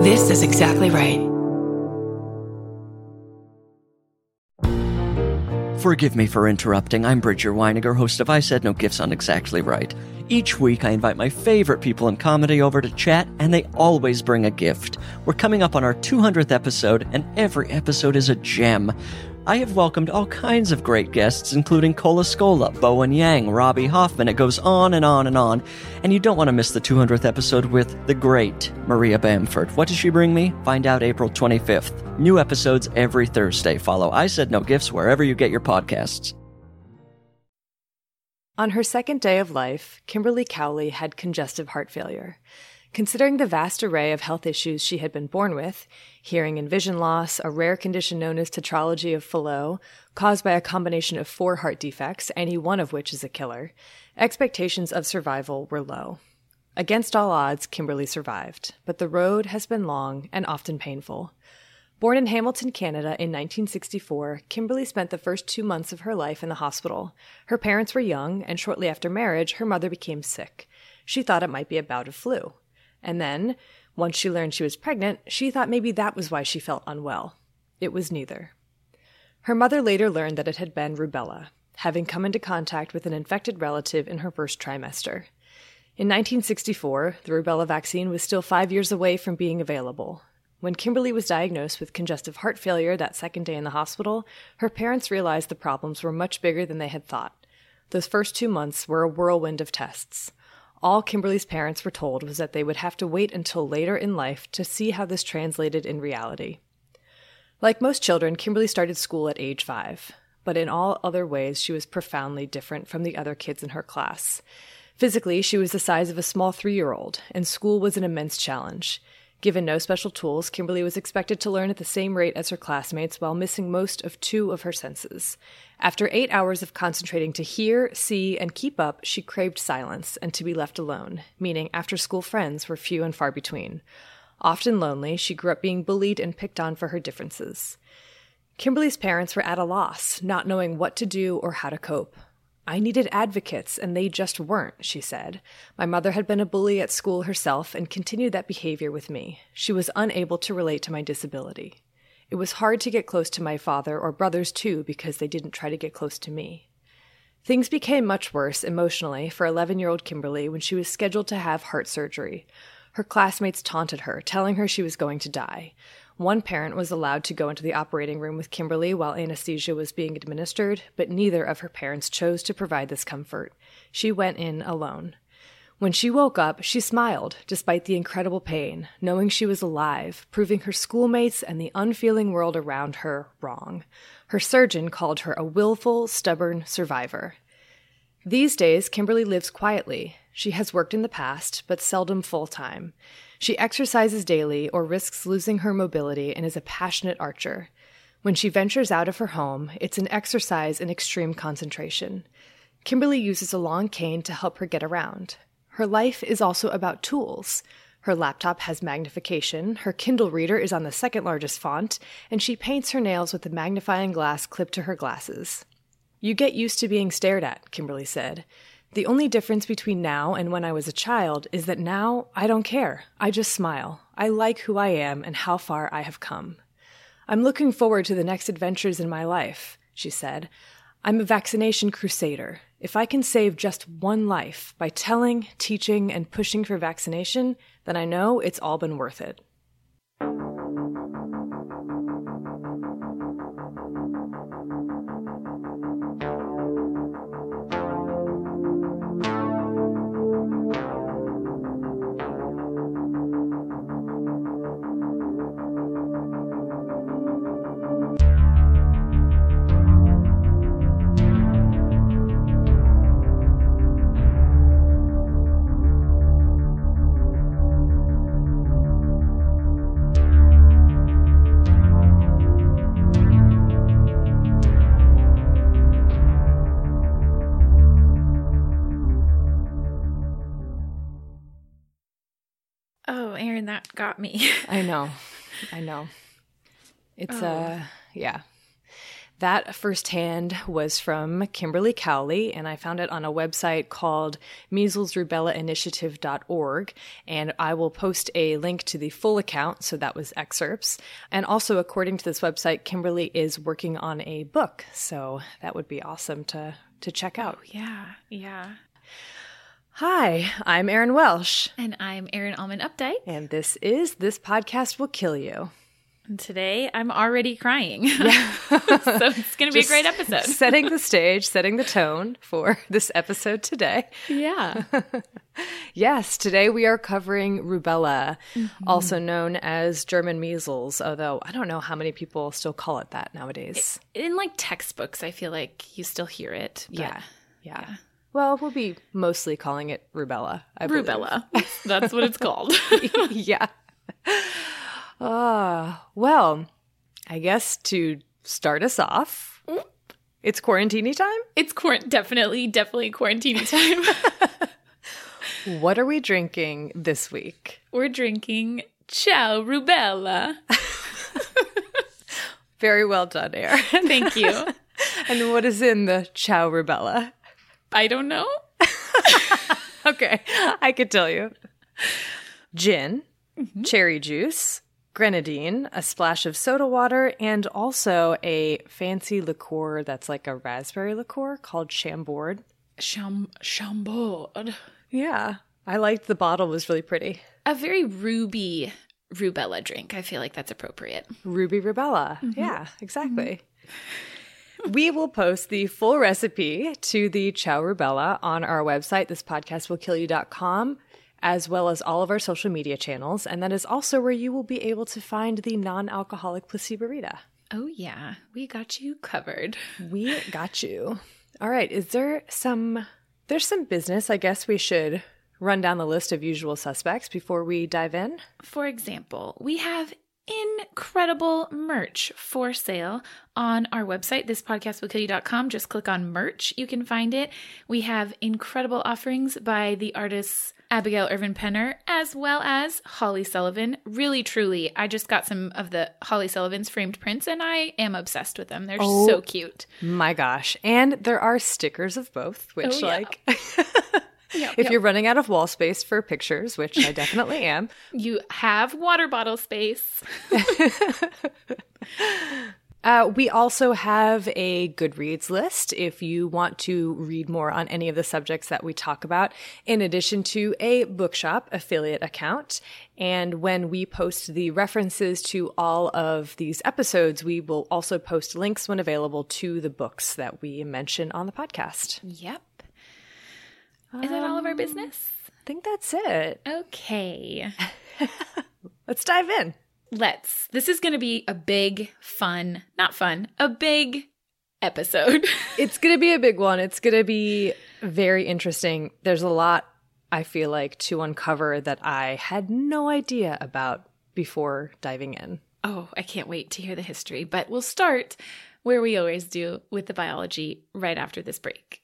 This is exactly right. Forgive me for interrupting. I'm Bridger Weiniger, host of I Said No Gifts on Exactly Right. Each week, I invite my favorite people in comedy over to chat, and they always bring a gift. We're coming up on our 200th episode, and every episode is a gem. I have welcomed all kinds of great guests, including Cola Scola, Bowen Yang, Robbie Hoffman. It goes on and on and on. And you don't want to miss the 200th episode with the great Maria Bamford. What does she bring me? Find out April 25th. New episodes every Thursday. Follow I Said No Gifts wherever you get your podcasts. On her second day of life, Kimberly Cowley had congestive heart failure. Considering the vast array of health issues she had been born with, hearing and vision loss, a rare condition known as tetralogy of Fallot, caused by a combination of 4 heart defects, any one of which is a killer, expectations of survival were low. Against all odds, Kimberly survived, but the road has been long and often painful. Born in Hamilton, Canada in 1964, Kimberly spent the first 2 months of her life in the hospital. Her parents were young, and shortly after marriage, her mother became sick. She thought it might be a bout of flu. And then, once she learned she was pregnant, she thought maybe that was why she felt unwell. It was neither. Her mother later learned that it had been rubella, having come into contact with an infected relative in her first trimester. In 1964, the rubella vaccine was still 5 years away from being available. When Kimberly was diagnosed with congestive heart failure that second day in the hospital, her parents realized the problems were much bigger than they had thought. Those first 2 months were a whirlwind of tests. All Kimberly's parents were told was that they would have to wait until later in life to see how this translated in reality. Like most children, Kimberly started school at age 5, but in all other ways she was profoundly different from the other kids in her class. Physically, she was the size of a small 3-year-old, and school was an immense challenge. Given no special tools, Kimberly was expected to learn at the same rate as her classmates while missing most of 2 of her senses. After 8 hours of concentrating to hear, see, and keep up, she craved silence and to be left alone, meaning after-school friends were few and far between. Often lonely, she grew up being bullied and picked on for her differences. Kimberly's parents were at a loss, not knowing what to do or how to cope. "I needed advocates, and they just weren't," she said. "My mother had been a bully at school herself and continued that behavior with me. She was unable to relate to my disability. It was hard to get close to my father or brothers, too, because they didn't try to get close to me." Things became much worse emotionally for 11-year-old Kimberly when she was scheduled to have heart surgery. Her classmates taunted her, telling her she was going to die. One parent was allowed to go into the operating room with Kimberly while anesthesia was being administered, but neither of her parents chose to provide this comfort. She went in alone. When she woke up, she smiled, despite the incredible pain, knowing she was alive, proving her schoolmates and the unfeeling world around her wrong. Her surgeon called her a willful, stubborn survivor. These days, Kimberly lives quietly. She has worked in the past, but seldom full-time. She exercises daily or risks losing her mobility and is a passionate archer. When she ventures out of her home, it's an exercise in extreme concentration. Kimberly uses a long cane to help her get around. Her life is also about tools. Her laptop has magnification, her Kindle reader is on the second largest font, and she paints her nails with a magnifying glass clipped to her glasses. "You get used to being stared at," Kimberly said. "The only difference between now and when I was a child is that now I don't care. I just smile. I like who I am and how far I have come. I'm looking forward to the next adventures in my life," she said. "I'm a vaccination crusader. If I can save just one life by telling, teaching, and pushing for vaccination, then I know it's all been worth it." Oh, Aaron, that got me. I know. It's, yeah. That firsthand was from Kimberly Cowley, and I found it on a website called measlesrubellainitiative.org, and I will post a link to the full account, so that was excerpts. And also, according to this website, Kimberly is working on a book, so that would be awesome to check out. Oh, yeah, yeah. Hi, I'm Erin Welsh. And I'm Erin Allman-Updike. And this is This Podcast Will Kill You. And today I'm already crying. Yeah. So it's going to be a great episode. Setting the stage, setting the tone for this episode today. Yeah. Yes, today we are covering rubella, also known as German measles, although I don't know how many people still call it that nowadays. In like textbooks, I feel like you still hear it. Yeah. Well, we'll be mostly calling it rubella. Rubella. That's what it's called. Yeah. Well, I guess to start us off, it's quarantine time? It's definitely quarantine time. What are we drinking this week? We're drinking Ciao Rubella. Very well done, Erin. Thank you. And what is in the Ciao Rubella? I don't know. Okay, I could tell you. Gin, cherry juice, grenadine, a splash of soda water, and also a fancy liqueur that's like a raspberry liqueur called Chambord. Chambord. Yeah, I liked the bottle. Was really pretty. A very ruby rubella drink. I feel like that's appropriate. Ruby rubella. Yeah, exactly. We will post the full recipe to the Ciao Rubella on our website, thispodcastwillkillyou.com, as well as all of our social media channels. And that is also where you will be able to find the non-alcoholic Placebo-Rita. Oh, yeah. We got you covered. We got you. All right. There's some business. I guess we should run down the list of usual suspects before we dive in. For example, we have incredible merch for sale on our website, thispodcastwillkillyou.com. Just click on merch. You can find it. We have incredible offerings by the artists Abigail Irvin Penner, as well as Holly Sullivan. Really, truly, I just got some of the Holly Sullivan's framed prints, and I am obsessed with them. They're so cute. My gosh. And there are stickers of both, which if you're running out of wall space for pictures, which I definitely am. You have water bottle space. We also have a Goodreads list if you want to read more on any of the subjects that we talk about, in addition to a bookshop affiliate account. And when we post the references to all of these episodes, we will also post links when available to the books that we mention on the podcast. Yep. Is that all of our business? I think that's it. Okay. Let's dive in. This is going to be a big, a big episode. It's going to be a big one. It's going to be very interesting. There's a lot, I feel like, to uncover that I had no idea about before diving in. Oh, I can't wait to hear the history. But we'll start where we always do, with the biology, right after this break.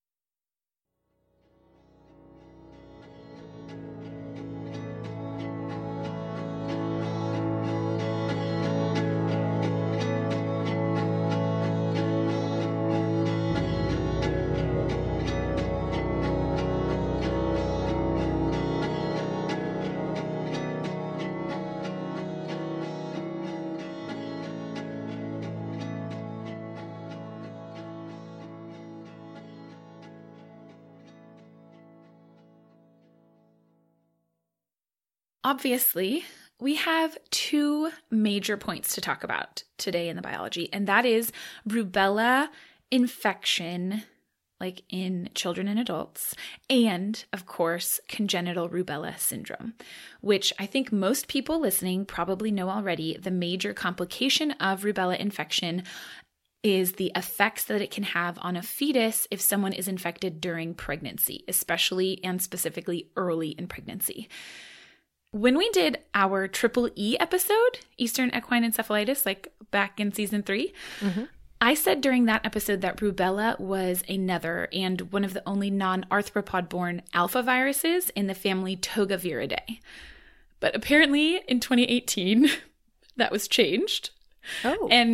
Obviously, we have two major points to talk about today in the biology, and that is rubella infection, like in children and adults, and, of course, congenital rubella syndrome, which I think most people listening probably know already. The major complication of rubella infection is the effects that it can have on a fetus if someone is infected during pregnancy, especially and specifically early in pregnancy. When we did our triple E episode, Eastern Equine Encephalitis, like back in season 3, I said during that episode that rubella was another and one of the only non-arthropod-borne alpha viruses in the family Togaviridae. But apparently in 2018, that was changed. Oh. And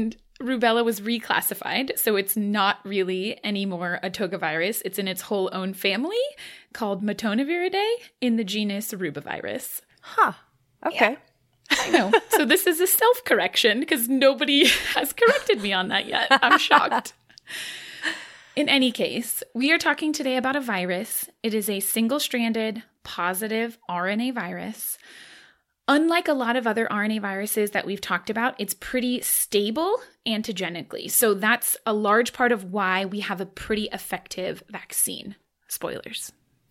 rubella was reclassified, so it's not really anymore a toga virus. It's in its whole own family called Matonaviridae in the genus Rubavirus. Huh. Okay. Yeah. I know. So this is a self-correction because nobody has corrected me on that yet. I'm shocked. In any case, we are talking today about a virus. It is a single-stranded positive RNA virus. Unlike a lot of other RNA viruses that we've talked about, it's pretty stable antigenically. So that's a large part of why we have a pretty effective vaccine. Spoilers.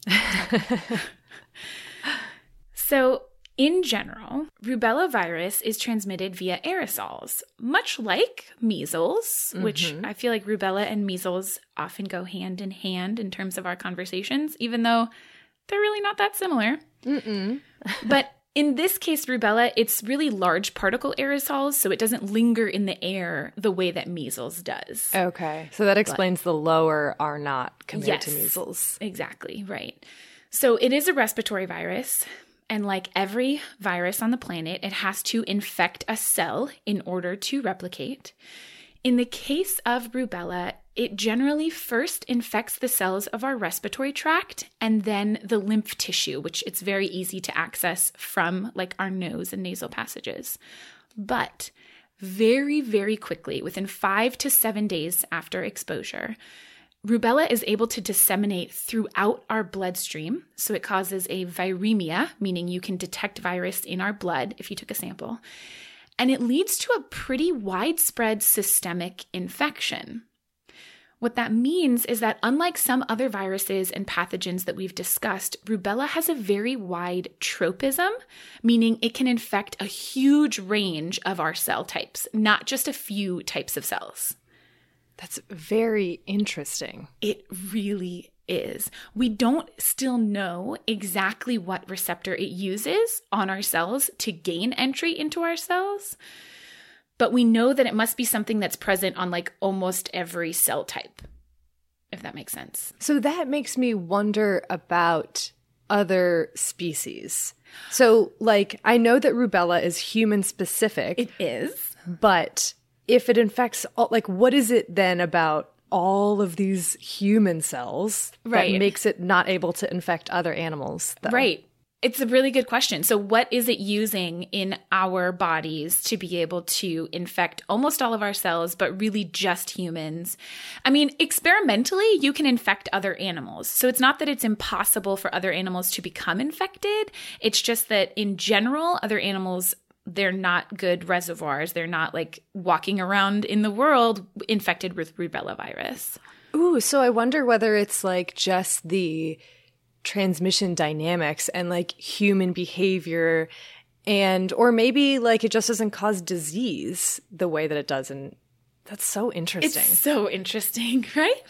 So in general, rubella virus is transmitted via aerosols, much like measles, which I feel like rubella and measles often go hand in hand in terms of our conversations, even though they're really not that similar. But in this case, rubella, it's really large particle aerosols, so it doesn't linger in the air the way that measles does. Okay. So that explains the lower R naught compared to measles. Exactly, right. So it is a respiratory virus. And like every virus on the planet, it has to infect a cell in order to replicate. In the case of rubella, it generally first infects the cells of our respiratory tract and then the lymph tissue, which it's very easy to access from like our nose and nasal passages. But very, very quickly, within 5 to 7 days after exposure, rubella is able to disseminate throughout our bloodstream. So it causes a viremia, meaning you can detect virus in our blood if you took a sample. And it leads to a pretty widespread systemic infection. What that means is that unlike some other viruses and pathogens that we've discussed, rubella has a very wide tropism, meaning it can infect a huge range of our cell types, not just a few types of cells. That's very interesting. It really is. We don't still know exactly what receptor it uses on our cells to gain entry into our cells, but we know that it must be something that's present on like almost every cell type, if that makes sense. So that makes me wonder about other species. So like, I know that rubella is human specific. It is. But if it infects, like, what is it then about all of these human cells that makes it not able to infect other animals, though? Right. It's a really good question. So what is it using in our bodies to be able to infect almost all of our cells, but really just humans? I mean, experimentally, you can infect other animals. So it's not that it's impossible for other animals to become infected. It's just that in general, other animals, they're not good reservoirs. They're not like walking around in the world infected with rubella virus. Ooh, so I wonder whether it's like just the transmission dynamics and like human behavior or maybe like it just doesn't cause disease the way that it does. And that's so interesting. It's so interesting, right?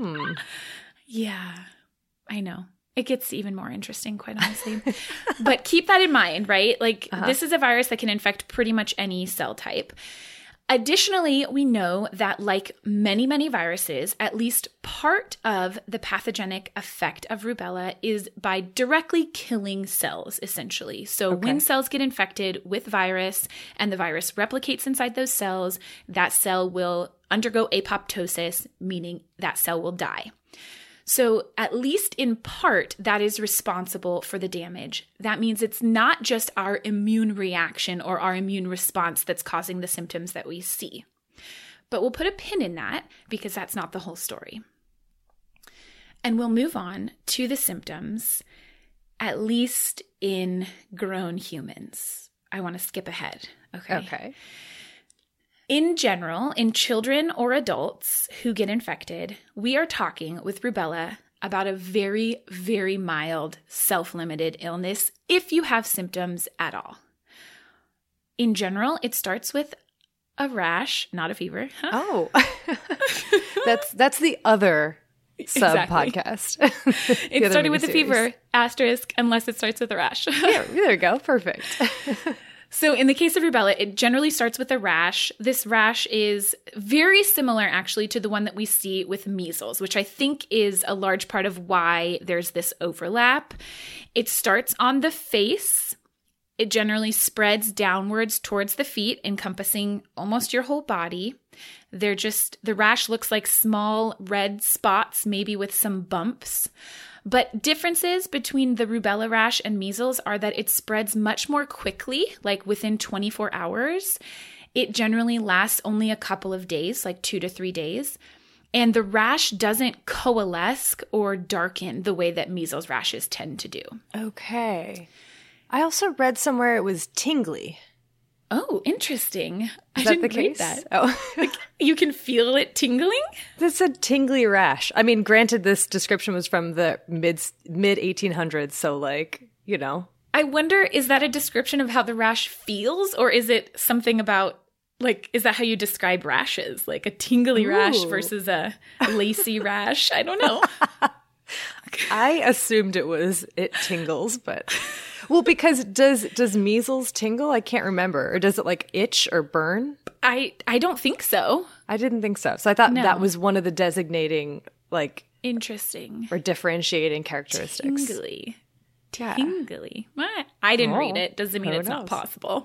Yeah, I know. It gets even more interesting, quite honestly. But keep that in mind, right? Like this is a virus that can infect pretty much any cell type. Additionally, we know that like many, many viruses, at least part of the pathogenic effect of rubella is by directly killing cells, essentially. So when cells get infected with virus and the virus replicates inside those cells, that cell will undergo apoptosis, meaning that cell will die. So at least in part, that is responsible for the damage. That means it's not just our immune reaction or our immune response that's causing the symptoms that we see. But we'll put a pin in that because that's not the whole story. And we'll move on to the symptoms, at least in grown humans. I want to skip ahead. Okay. In general, in children or adults who get infected, we are talking with rubella about a very, very mild self-limited illness if you have symptoms at all. In general, it starts with a rash, not a fever. Oh, that's the other sub-podcast. It started with a fever, asterisk, unless it starts with a rash. Yeah, there you go. Perfect. So in the case of rubella, it generally starts with a rash. This rash is very similar, actually, to the one that we see with measles, which I think is a large part of why there's this overlap. It starts on the face, It generally spreads downwards towards the feet, encompassing almost your whole body. The rash looks like small red spots, maybe with some bumps. But differences between the rubella rash and measles are that it spreads much more quickly, like within 24 hours. It generally lasts only a couple of days, like 2 to 3 days. And the rash doesn't coalesce or darken the way that measles rashes tend to do. Okay. I also read somewhere it was tingly. Oh, interesting. Is that the case? That. Oh. Like, you can feel it tingling? That's a tingly rash. I mean, granted, this description was from the mid 1800s, so like, you know. I wonder, is that a description of how the rash feels, or is it something about, like, is that how you describe rashes? Like a tingly rash versus a lacy rash? I don't know. I assumed it tingles, but... Well, because does measles tingle? I can't remember. Or does it like itch or burn? I don't think so. I didn't think so. So I thought that was one of the designating, like... Interesting. Or differentiating characteristics. Tingly. Yeah. Tingly. I didn't read it. Doesn't mean it's not possible.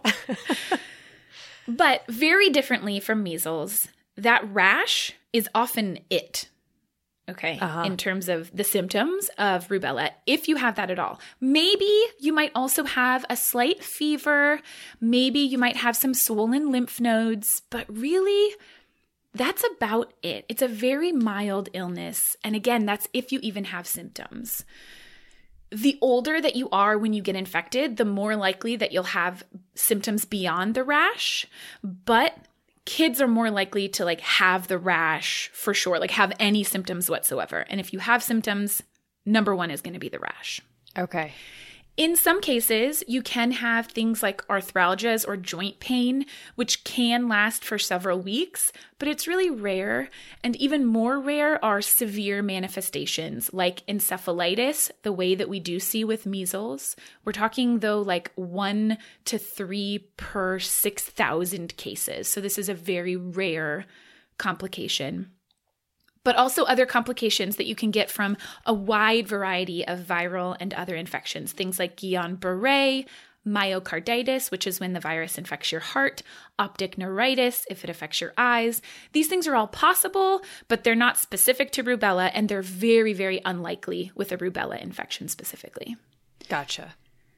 But very differently from measles, that rash is often it. Okay, in terms of the symptoms of rubella, if you have that at all. Maybe you might also have a slight fever. Maybe you might have some swollen lymph nodes. But really, that's about it. It's a very mild illness. And again, that's if you even have symptoms. The older that you are when you get infected, the more likely that you'll have symptoms beyond the rash. But kids are more likely to like have the rash for sure, like have any symptoms whatsoever. And if you have symptoms, number one is going to be the rash. Okay. In some cases, you can have things like arthralgias or joint pain, which can last for several weeks, but it's really rare. And even more rare are severe manifestations like encephalitis, the way that we do see with measles. We're talking, though, like 1 to 3 per 6,000 cases. So this is a very rare complication. But also other complications that you can get from a wide variety of viral and other infections. Things like Guillain-Barré, myocarditis, which is when the virus infects your heart, optic neuritis, if it affects your eyes. These things are all possible, but they're not specific to rubella, and they're very, very unlikely with a rubella infection specifically. Gotcha.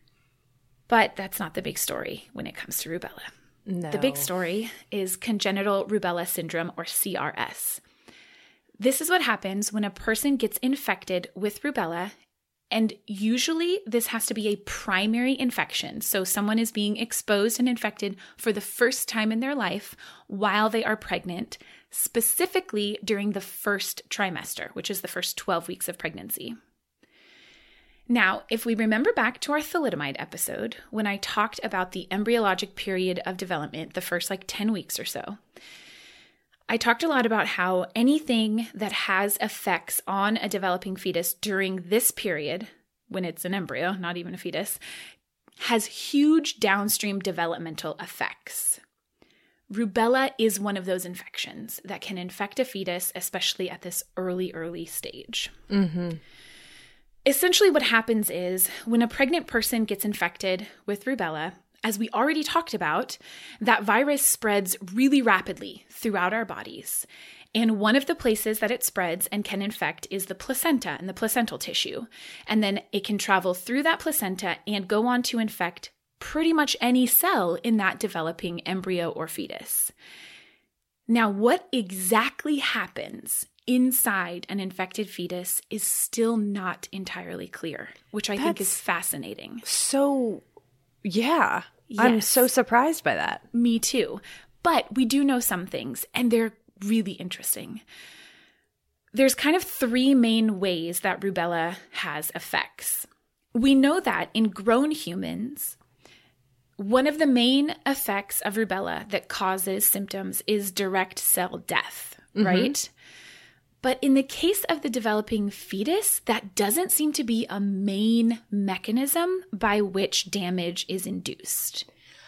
But that's not the big story when it comes to rubella. No. The big story is congenital rubella syndrome, or CRS. This is what happens when a person gets infected with rubella, and usually this has to be a primary infection. So someone is being exposed and infected for the first time in their life while they are pregnant, specifically during the first trimester, which is the first 12 weeks of pregnancy. Now, if we remember back to our thalidomide episode, when I talked about the embryologic period of development, the first 10 weeks or so, I talked a lot about how anything that has effects on a developing fetus during this period, when it's an embryo, not even a fetus, has huge downstream developmental effects. Rubella is one of those infections that can infect a fetus, especially at this early stage. Mm-hmm. Essentially what happens is when a pregnant person gets infected with rubella, as we already talked about, that virus spreads really rapidly throughout our bodies. And one of the places that it spreads and can infect is the placenta and the placental tissue. And then it can travel through that placenta and go on to infect pretty much any cell in that developing embryo or fetus. Now, what exactly happens inside an infected fetus is still not entirely clear, which I think is fascinating. So, yeah. Yes. I'm so surprised by that. Me too. But we do know some things, and they're really interesting. There's kind of 3 main ways that rubella has effects. We know that in grown humans, one of the main effects of rubella that causes symptoms is direct cell death, right? But in the case of the developing fetus, that doesn't seem to be a main mechanism by which damage is induced.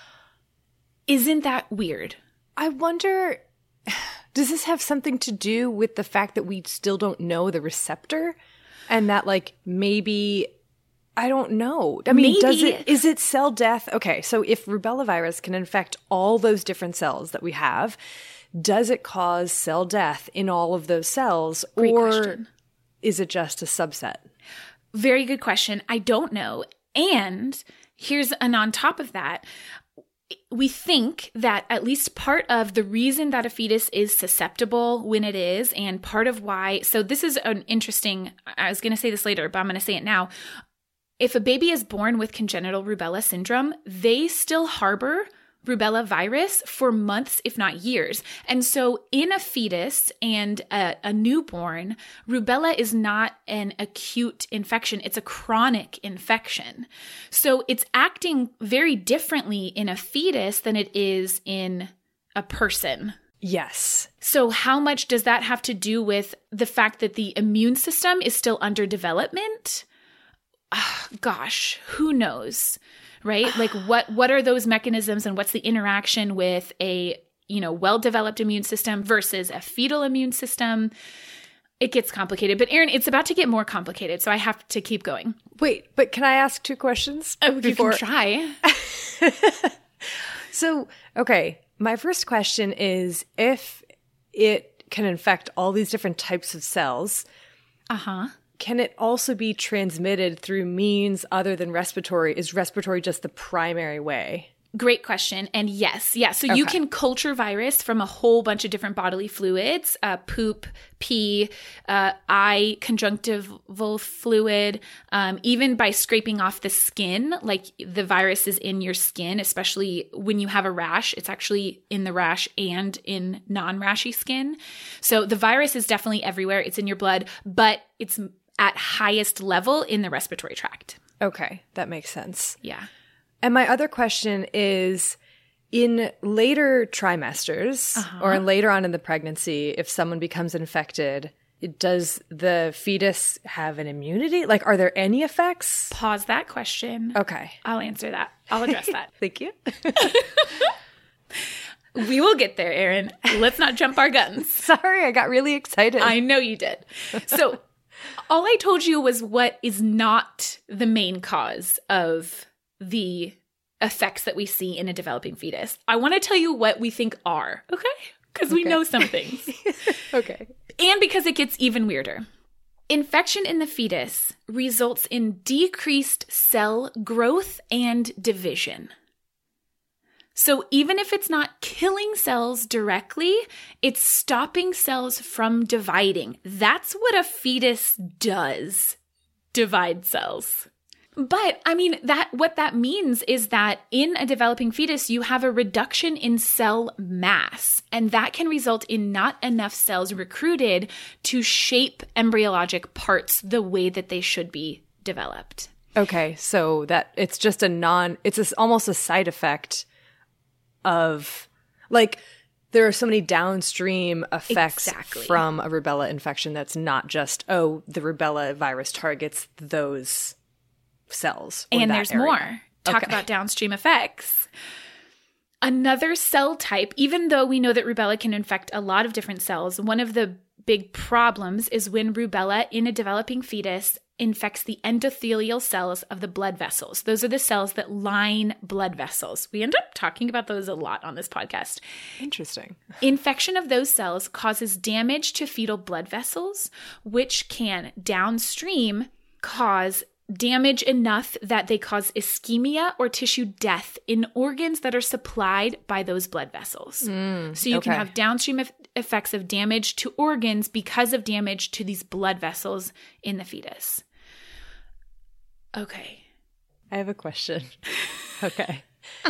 Isn't that weird? I wonder, does this have something to do with the fact that we still don't know the receptor? And that maybe, I don't know. I mean, Maybe. is it cell death? Okay, so if rubella virus can infect all those different cells that we have, does it cause cell death in all of those cells? Great or question. is it just a subset? Very good question. I don't know. And on top of that, we think that at least part of the reason that a fetus is susceptible when it is, and part of why, so this is an interesting, I was going to say this later, but I'm going to say it now. If a baby is born with congenital rubella syndrome, they still harbor rubella virus for months, if not years. And so in a fetus and a newborn, rubella is not an acute infection. It's a chronic infection. So it's acting very differently in a fetus than it is in a person. Yes. So how much does that have to do with the fact that the immune system is still under development? Gosh, who knows? Right? Like what are those mechanisms and what's the interaction with a, well-developed immune system versus a fetal immune system? It gets complicated. But Erin, it's about to get more complicated, so I have to keep going. Wait, but can I ask 2 questions? Oh, you can try. So, okay, my first question is, if it can infect all these different types of cells, can it also be transmitted through means other than respiratory? Is respiratory just the primary way? Great question. And yes. Yeah. So you can culture virus from a whole bunch of different bodily fluids, poop, pee, eye conjunctival fluid, even by scraping off the skin, like the virus is in your skin, especially when you have a rash. It's actually in the rash and in non-rashy skin. So the virus is definitely everywhere. It's in your blood, but it's at highest level in the respiratory tract. Okay, that makes sense. Yeah. And my other question is, in later trimesters or later on in the pregnancy, if someone becomes infected, does the fetus have an immunity? Like, are there any effects? Pause that question. Okay. I'll answer that. I'll address that. Thank you. We will get there, Erin. Let's not jump our guns. Sorry, I got really excited. I know you did. So all I told you was what is not the main cause of the effects that we see in a developing fetus. I want to tell you what we think are, okay? Because we know some things. Okay. And because it gets even weirder. Infection in the fetus results in decreased cell growth and division. So even if it's not killing cells directly, it's stopping cells from dividing. That's what a fetus does, divide cells. But I mean, what that means is that in a developing fetus, you have a reduction in cell mass, and that can result in not enough cells recruited to shape embryologic parts the way that they should be developed. Okay, so that it's just almost a side effect of, like, there are so many downstream effects from a rubella infection that's not just, the rubella virus targets those cells. And there's more. Talk about downstream effects. Another cell type, even though we know that rubella can infect a lot of different cells, one of the big problems is when rubella in a developing fetus infects the endothelial cells of the blood vessels. Those are the cells that line blood vessels. We end up talking about those a lot on this podcast. Interesting. Infection of those cells causes damage to fetal blood vessels, which can downstream cause damage enough that they cause ischemia or tissue death in organs that are supplied by those blood vessels. So you can have downstream effects of damage to organs because of damage to these blood vessels in the fetus. Okay. I have a question. Okay.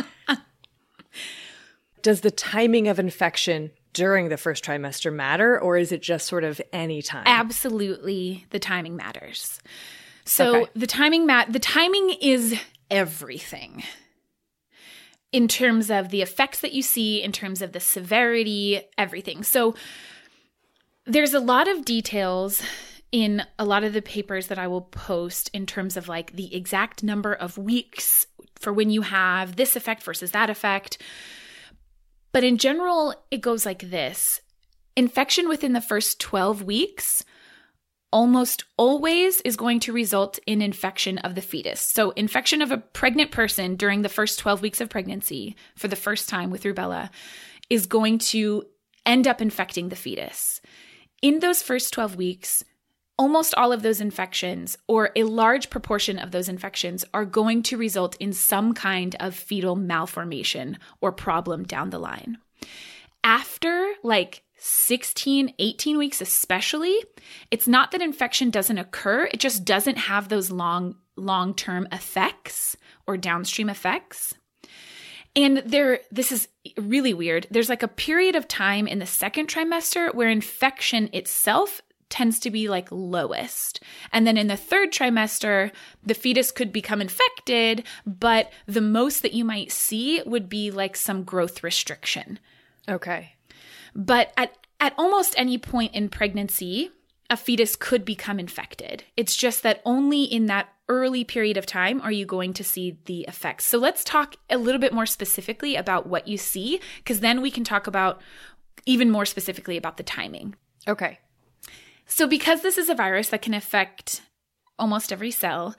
Does the timing of infection during the first trimester matter, or is it just sort of any time? Absolutely, the timing matters. So the timing is everything in terms of the effects that you see, in terms of the severity, everything. So there's a lot of details in a lot of the papers that I will post in terms of like the exact number of weeks for when you have this effect versus that effect. But in general, it goes like this. Infection within the first 12 weeks almost always is going to result in infection of the fetus. So infection of a pregnant person during the first 12 weeks of pregnancy for the first time with rubella is going to end up infecting the fetus. In those first 12 weeks, almost all of those infections, or a large proportion of those infections, are going to result in some kind of fetal malformation or problem down the line. After 16, 18 weeks especially, it's not that infection doesn't occur, it just doesn't have those long-term effects or downstream effects. And this is really weird. There's a period of time in the second trimester where infection itself tends to be lowest. And then in the third trimester, the fetus could become infected, but the most that you might see would be some growth restriction. Okay. But at almost any point in pregnancy, a fetus could become infected. It's just that only in that early period of time are you going to see the effects. So let's talk a little bit more specifically about what you see, because then we can talk about even more specifically about the timing. Okay. So because this is a virus that can affect almost every cell,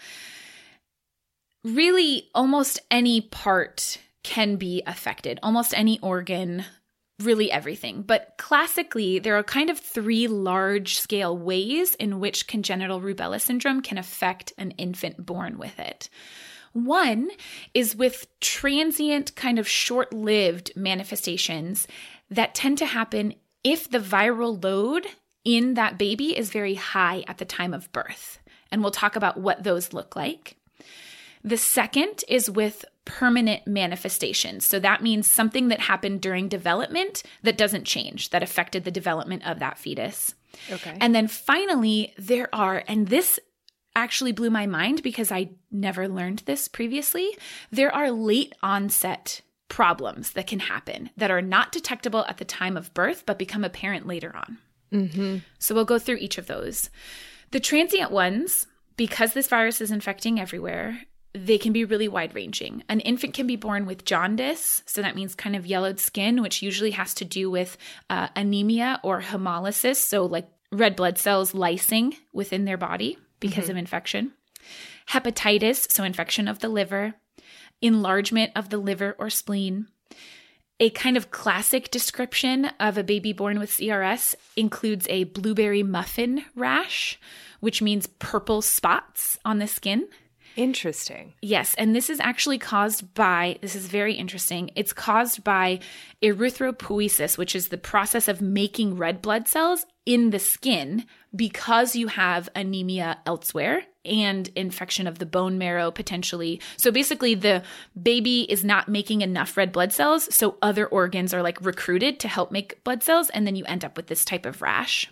really almost any part can be affected, almost any organ, really everything. But classically, there are kind of three large-scale ways in which congenital rubella syndrome can affect an infant born with it. One is with transient, kind of short-lived manifestations that tend to happen if the viral load in that baby is very high at the time of birth. And we'll talk about what those look like. The second is with permanent manifestations. So that means something that happened during development that doesn't change, that affected the development of that fetus. Okay. And then finally, there are, and this actually blew my mind because I never learned this previously, there are late onset problems that can happen that are not detectable at the time of birth, but become apparent later on. Mm-hmm. So we'll go through each of those. The transient ones, because this virus is infecting everywhere, they can be really wide-ranging. An infant can be born with jaundice, so that means kind of yellowed skin, which usually has to do with anemia or hemolysis, so red blood cells lysing within their body because of infection. Hepatitis, so infection of the liver. Enlargement of the liver or spleen. A kind of classic description of a baby born with CRS includes a blueberry muffin rash, which means purple spots on the skin. Interesting. Yes, and this is actually caused by, this is very interesting, it's caused by erythropoiesis, which is the process of making red blood cells in the skin because you have anemia elsewhere and infection of the bone marrow potentially. So basically the baby is not making enough red blood cells, so other organs are recruited to help make blood cells, and then you end up with this type of rash.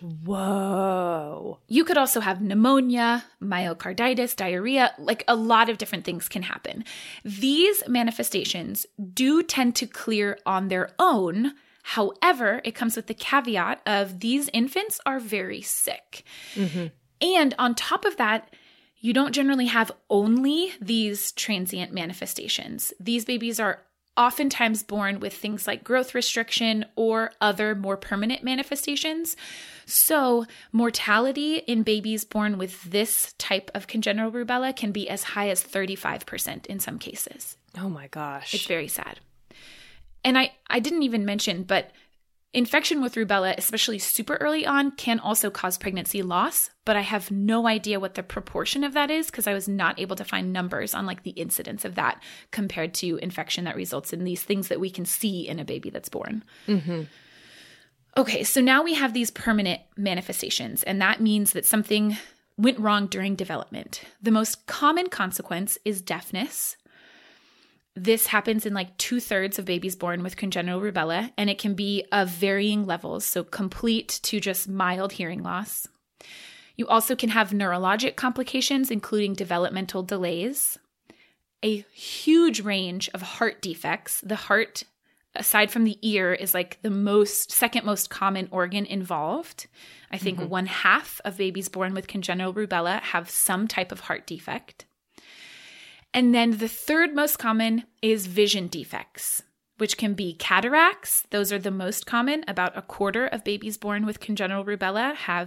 Whoa. You could also have pneumonia, myocarditis, diarrhea, a lot of different things can happen. These manifestations do tend to clear on their own. However, it comes with the caveat of these infants are very sick. Mm-hmm. And on top of that, you don't generally have only these transient manifestations. These babies are oftentimes born with things like growth restriction or other more permanent manifestations. So mortality in babies born with this type of congenital rubella can be as high as 35% in some cases. Oh my gosh. It's very sad. And I didn't even mention, but infection with rubella, especially super early on, can also cause pregnancy loss, but I have no idea what the proportion of that is because I was not able to find numbers on the incidence of that compared to infection that results in these things that we can see in a baby that's born. Mm-hmm. Okay, so now we have these permanent manifestations, and that means that something went wrong during development. The most common consequence is deafness. This happens in 2/3 of babies born with congenital rubella, and it can be of varying levels, so complete to just mild hearing loss. You also can have neurologic complications, including developmental delays, a huge range of heart defects. The heart, aside from the ear, is the second most common organ involved. I think 1/2 of babies born with congenital rubella have some type of heart defect. And then the third most common is vision defects, which can be cataracts. Those are the most common. About 1/4 of babies born with congenital rubella have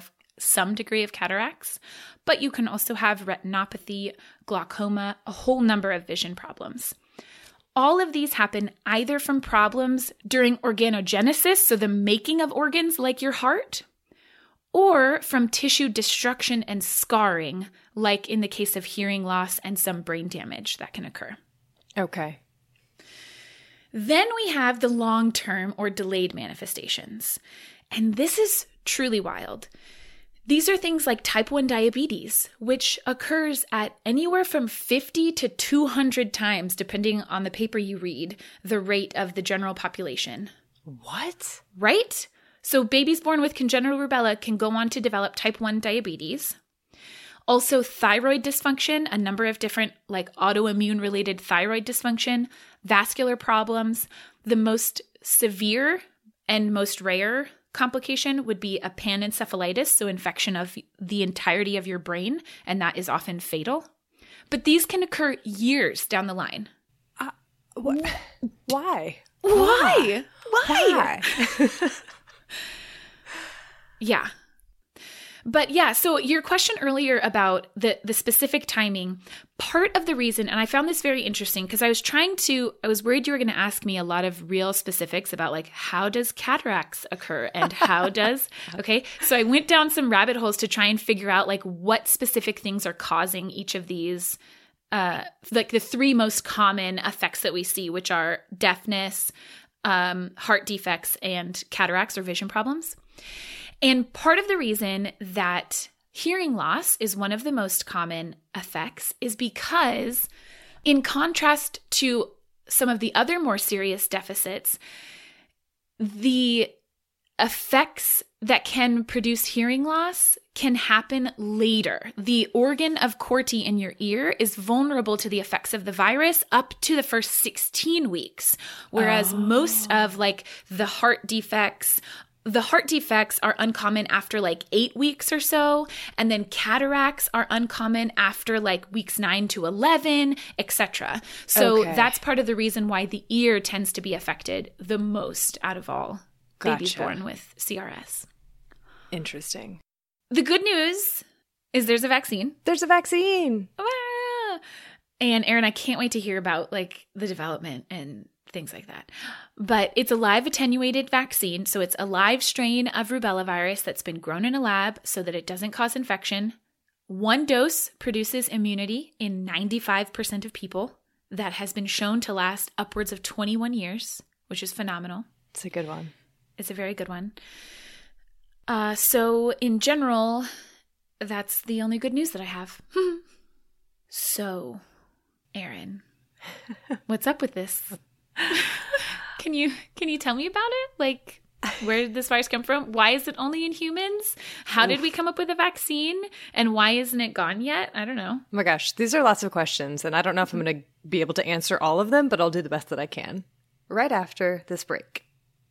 some degree of cataracts, but you can also have retinopathy, glaucoma, a whole number of vision problems. All of these happen either from problems during organogenesis, so the making of organs like your heart, or from tissue destruction and scarring, like in the case of hearing loss and some brain damage that can occur. Okay. Then we have the long-term or delayed manifestations. And this is truly wild. These are things like type 1 diabetes, which occurs at anywhere from 50 to 200 times, depending on the paper you read, the rate of the general population. What? Right? So babies born with congenital rubella can go on to develop type 1 diabetes. Also, thyroid dysfunction, a number of different like autoimmune-related thyroid dysfunction, vascular problems. The most severe and most rare complication would be a panencephalitis, so infection of the entirety of your brain, and that is often fatal. But these can occur years down the line. Why? Why? Yeah. But yeah, so your question earlier about the specific timing, part of the reason, and I found this very interesting because I was worried you were going to ask me a lot of real specifics about like, how does cataracts occur and how does, okay? So I went down some rabbit holes to try and figure out like what specific things are causing each of these, like the three most common effects that we see, which are deafness, heart defects, and cataracts or vision problems. And part of the reason that hearing loss is one of the most common effects is because, in contrast to some of the other more serious deficits, the effects that can produce hearing loss can happen later. The organ of Corti in your ear is vulnerable to the effects of the virus up to the first 16 weeks, whereas most of like the heart defects are uncommon after like 8 weeks or so. And then cataracts are uncommon after like weeks 9 to 11, etc. So that's part of the reason why the ear tends to be affected the most out of all babies born with CRS. Interesting. The good news is there's a vaccine. There's a vaccine. Ah! And Erin, I can't wait to hear about like the development and things like that. But it's a live attenuated vaccine. So it's a live strain of rubella virus that's been grown in a lab so that it doesn't cause infection. One dose produces immunity in 95% of people. That has been shown to last upwards of 21 years, which is phenomenal. It's a good one. It's a very good one. So in general, that's the only good news that I have. So, Erin, what's up with this? Can you tell me about it? Like, where did this virus come from? Why is it only in humans? How did we come up with a vaccine? And why isn't it gone yet? I don't know. Oh my gosh, these are lots of questions, and I don't know if I'm going to be able to answer all of them, but I'll do the best that I can. Right after this break.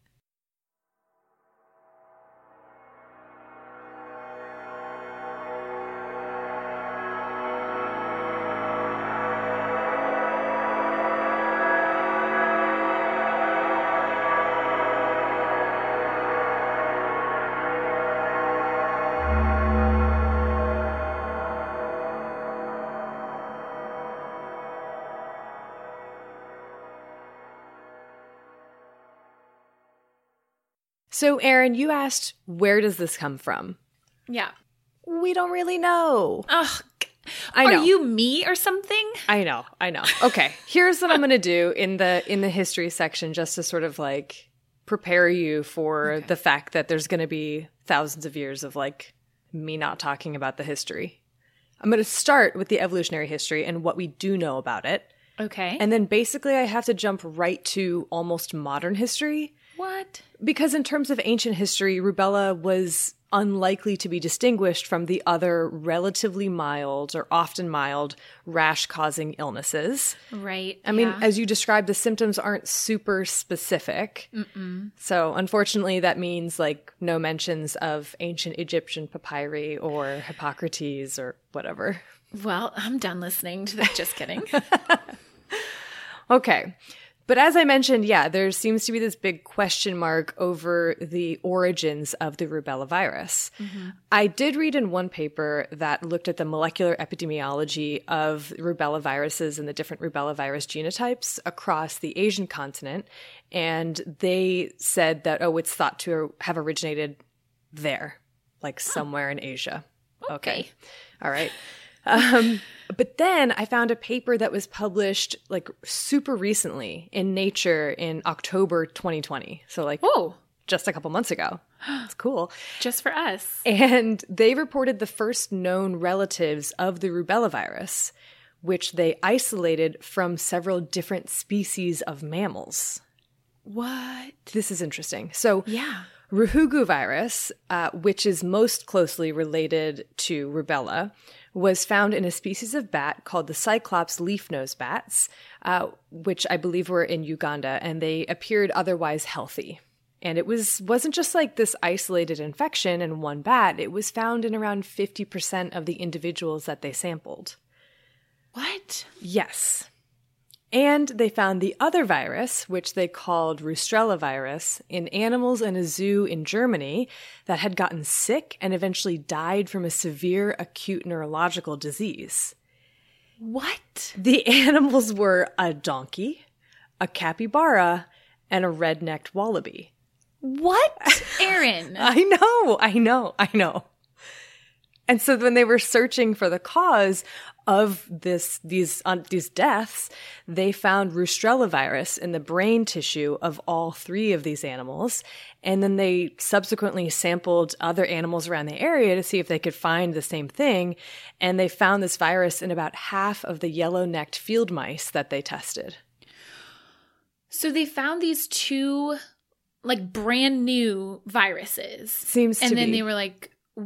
So, Erin, you asked, where does this come from? Yeah. We don't really know. Ugh. I know. Are you me or something? I know. Okay, here's what I'm going to do in the history section just to sort of like prepare you for the fact that there's going to be thousands of years of like me not talking about the history. I'm going to start with the evolutionary history and what we do know about it. Okay. And then basically I have to jump right to almost modern history. What? Because in terms of ancient history, rubella was unlikely to be distinguished from the other relatively mild or often mild rash-causing illnesses. Right. I mean, as you described, the symptoms aren't super specific. So unfortunately, that means like no mentions of ancient Egyptian papyri or Hippocrates or whatever. Well, I'm done listening to that. Just kidding. Okay. But as I mentioned, yeah, there seems to be this big question mark over the origins of the rubella virus. I did read in one paper that looked at the molecular epidemiology of rubella viruses and the different rubella virus genotypes across the Asian continent. And they said that, it's thought to have originated there, like somewhere in Asia. Okay. All right. But then I found a paper that was published like super recently in Nature in October 2020. So like, just a couple months ago. It's cool. Just for us. And they reported the first known relatives of the rubella virus, which they isolated from several different species of mammals. What? This is interesting. So Yeah. Ruhugu virus, which is most closely related to rubella, was found in a species of bat called the Cyclops leaf-nosed bats, which I believe were in Uganda, and they appeared otherwise healthy. And it wasn't just like this isolated infection in one bat. It was found in around 50% of the individuals that they sampled. What? Yes. And they found the other virus, which they called Rustrella virus, in animals in a zoo in Germany that had gotten sick and eventually died from a severe acute neurological disease. What? The animals were a donkey, a capybara, and a red-necked wallaby. What? Erin. I know. And so when they were searching for the cause of these deaths, they found Rustrella virus in the brain tissue of all three of these animals. And then they subsequently sampled other animals around the area to see if they could find the same thing. And they found this virus in about half of the yellow-necked field mice that they tested. So they found these two, like, brand new viruses. Seems to be. And then they were like,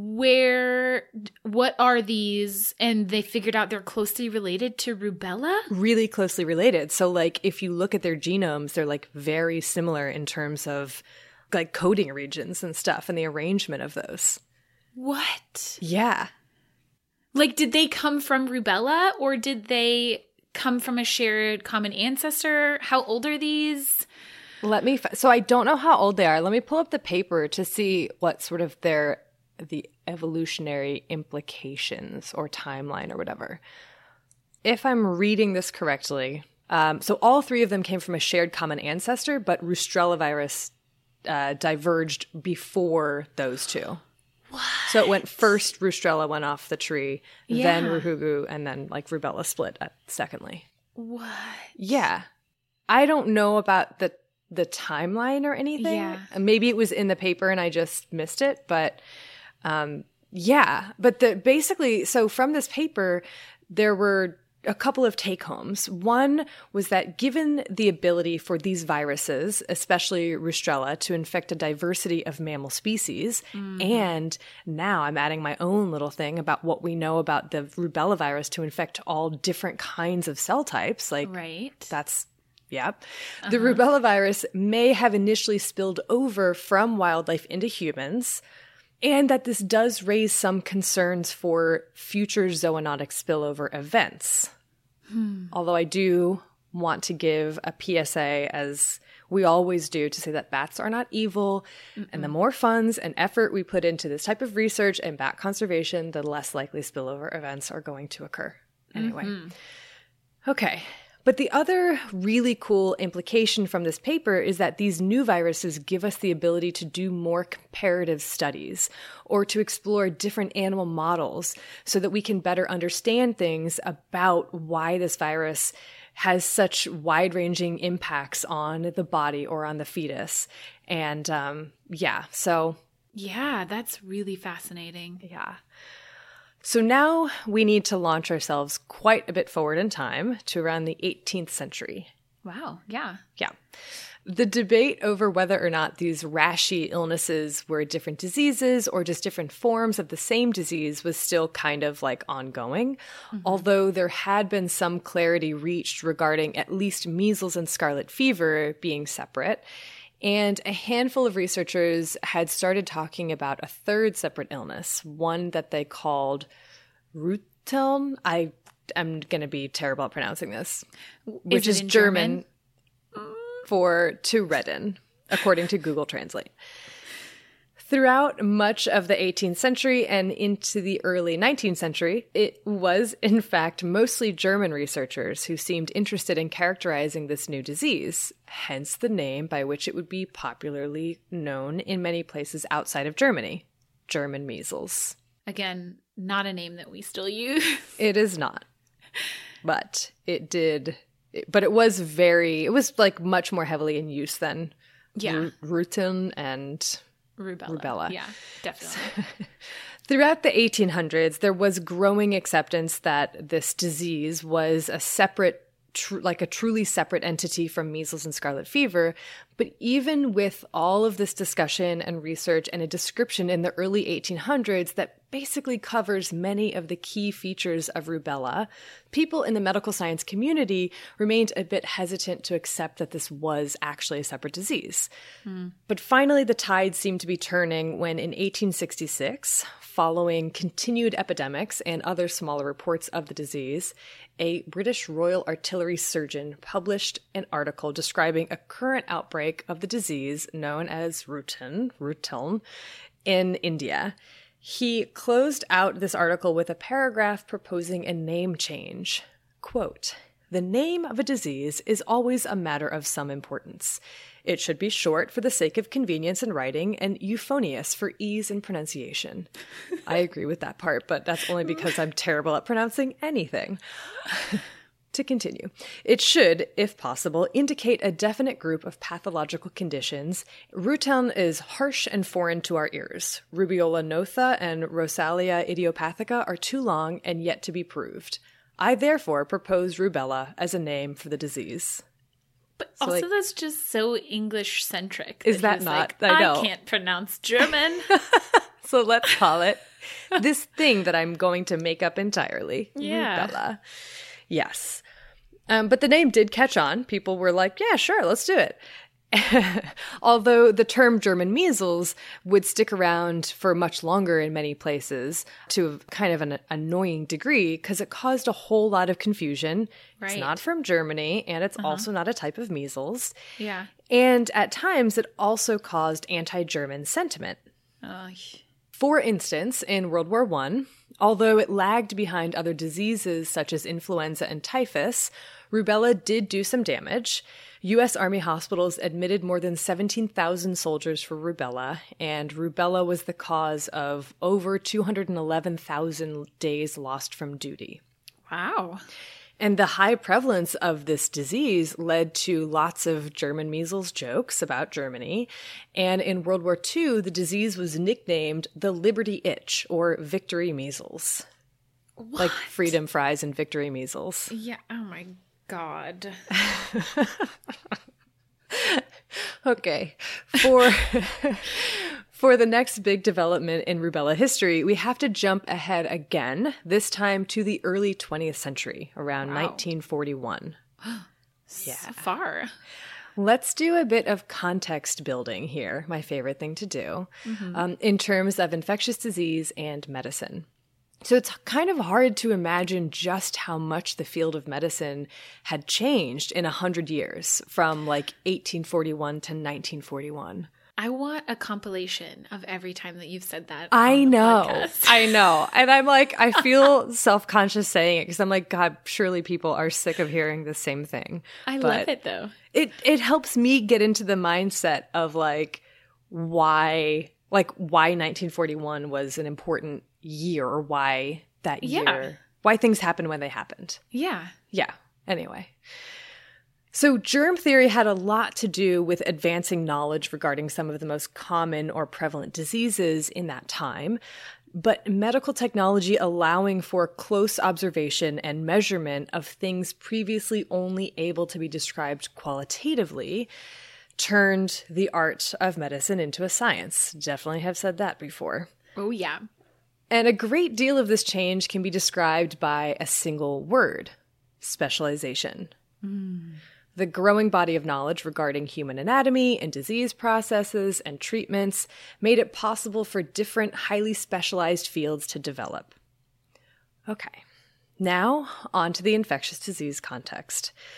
what are these? And they figured out they're closely related to rubella? Really closely related. So like if you look at their genomes, they're like very similar in terms of like coding regions and stuff and the arrangement of those. What? Yeah. Like, did they come from rubella or did they come from a shared common ancestor? How old are these? So I don't know how old they are. Let me pull up the paper to see what sort of the evolutionary implications or timeline or whatever. If I'm reading this correctly, so all three of them came from a shared common ancestor, but Rustrella virus diverged before those two. What? So it went first, Rustrella went off the tree, then Yeah. Ruhugu, and then like rubella split secondly. What? Yeah. I don't know about the timeline or anything. Yeah. Maybe it was in the paper and I just missed it, but yeah. But basically, so from this paper, there were a couple of take-homes. One was that given the ability for these viruses, especially Rustrella, to infect a diversity of mammal species, and now I'm adding my own little thing about what we know about the rubella virus to infect all different kinds of cell types, like Right. that's Yep. The rubella virus may have initially spilled over from wildlife into humans, and that this does raise some concerns for future zoonotic spillover events. Although I do want to give a PSA, as we always do, to say that bats are not evil, and the more funds and effort we put into this type of research and bat conservation, the less likely spillover events are going to occur. Anyway. Okay. But the other really cool implication from this paper is that these new viruses give us the ability to do more comparative studies or to explore different animal models so that we can better understand things about why this virus has such wide-ranging impacts on the body or on the fetus. And so Yeah, that's really fascinating. yeah. So now we need to launch ourselves quite a bit forward in time to around the 18th century. Wow. Yeah. Yeah. The debate over whether or not these rashy illnesses were different diseases or just different forms of the same disease was still kind of like ongoing, although there had been some clarity reached regarding at least measles and scarlet fever being separate. And a handful of researchers had started talking about a third separate illness, one that they called Röteln. I'm going to be terrible at pronouncing this, which is German. for to redden, according to Google Translate. Throughout much of the 18th century and into the early 19th century, it was, in fact, mostly German researchers who seemed interested in characterizing this new disease, hence the name by which it would be popularly known in many places outside of Germany, German measles. Again, not a name that we still use. It is not. But it did, but it was like much more heavily in use than Ruten and rubella. Yeah, definitely. Throughout the 1800s, there was growing acceptance that this disease was a separate, like a truly separate entity from measles and scarlet fever. But even with all of this discussion and research and a description in the early 1800s that basically covers many of the key features of rubella, people in the medical science community remained a bit hesitant to accept that this was actually a separate disease. But finally, the tide seemed to be turning when in 1866, following continued epidemics and other smaller reports of the disease, a British Royal Artillery surgeon published an article describing a current outbreak of the disease known as Rutun in India. He closed out this article with a paragraph proposing a name change. Quote, "The name of a disease is always a matter of some importance. It should be short for the sake of convenience in writing and euphonious for ease in pronunciation." I agree with that part, but that's only because I'm terrible at pronouncing anything. To continue, it should, if possible, indicate a definite group of pathological conditions. Rutun is harsh and foreign to our ears. Rubeola notha and Rosalia idiopathica are too long and yet to be proved. I therefore propose rubella as a name for the disease. But so also that's just so English-centric. Is that not? Like, I know. I can't pronounce German. So let's call it this thing that I'm going to make up entirely. Yeah. Rubella. Yes. But the name did catch on. People were like, yeah, sure, let's do it. Although the term German measles would stick around for much longer in many places to kind of an annoying degree because it caused a whole lot of confusion. Right. It's not from Germany, and it's also not a type of measles. Yeah. And at times, it also caused anti-German sentiment. For instance, in World War I, although it lagged behind other diseases such as influenza and typhus, rubella did do some damage. U.S. Army hospitals admitted more than 17,000 soldiers for rubella, and rubella was the cause of over 211,000 days lost from duty. Wow. And the high prevalence of this disease led to lots of German measles jokes about Germany. And in World War II, the disease was nicknamed the Liberty Itch, or Victory Measles. What? Like freedom fries and Victory Measles. Yeah. Oh my God. Okay. For the next big development in rubella history, we have to jump ahead again, this time to the early 20th century, around 1941. So far. Let's do a bit of context building here, my favorite thing to do, in terms of infectious disease and medicine. So it's kind of hard to imagine just how much the field of medicine had changed in 100 years, from like 1841 to 1941. I want a compilation of every time that you've said that. I know. Podcast. I know. And I'm like, I feel self-conscious saying it because I'm like, God, surely people are sick of hearing the same thing. I love it though. It helps me get into the mindset of like why 1941 was an important year, or why that year, why things happened when they happened. Yeah. Yeah. Anyway. So germ theory had a lot to do with advancing knowledge regarding some of the most common or prevalent diseases in that time, but medical technology allowing for close observation and measurement of things previously only able to be described qualitatively turned the art of medicine into a science. Definitely have said that before. Oh, yeah. And a great deal of this change can be described by a single word: specialization. The growing body of knowledge regarding human anatomy and disease processes and treatments made it possible for different highly specialized fields to develop. Okay, now on to the infectious disease context.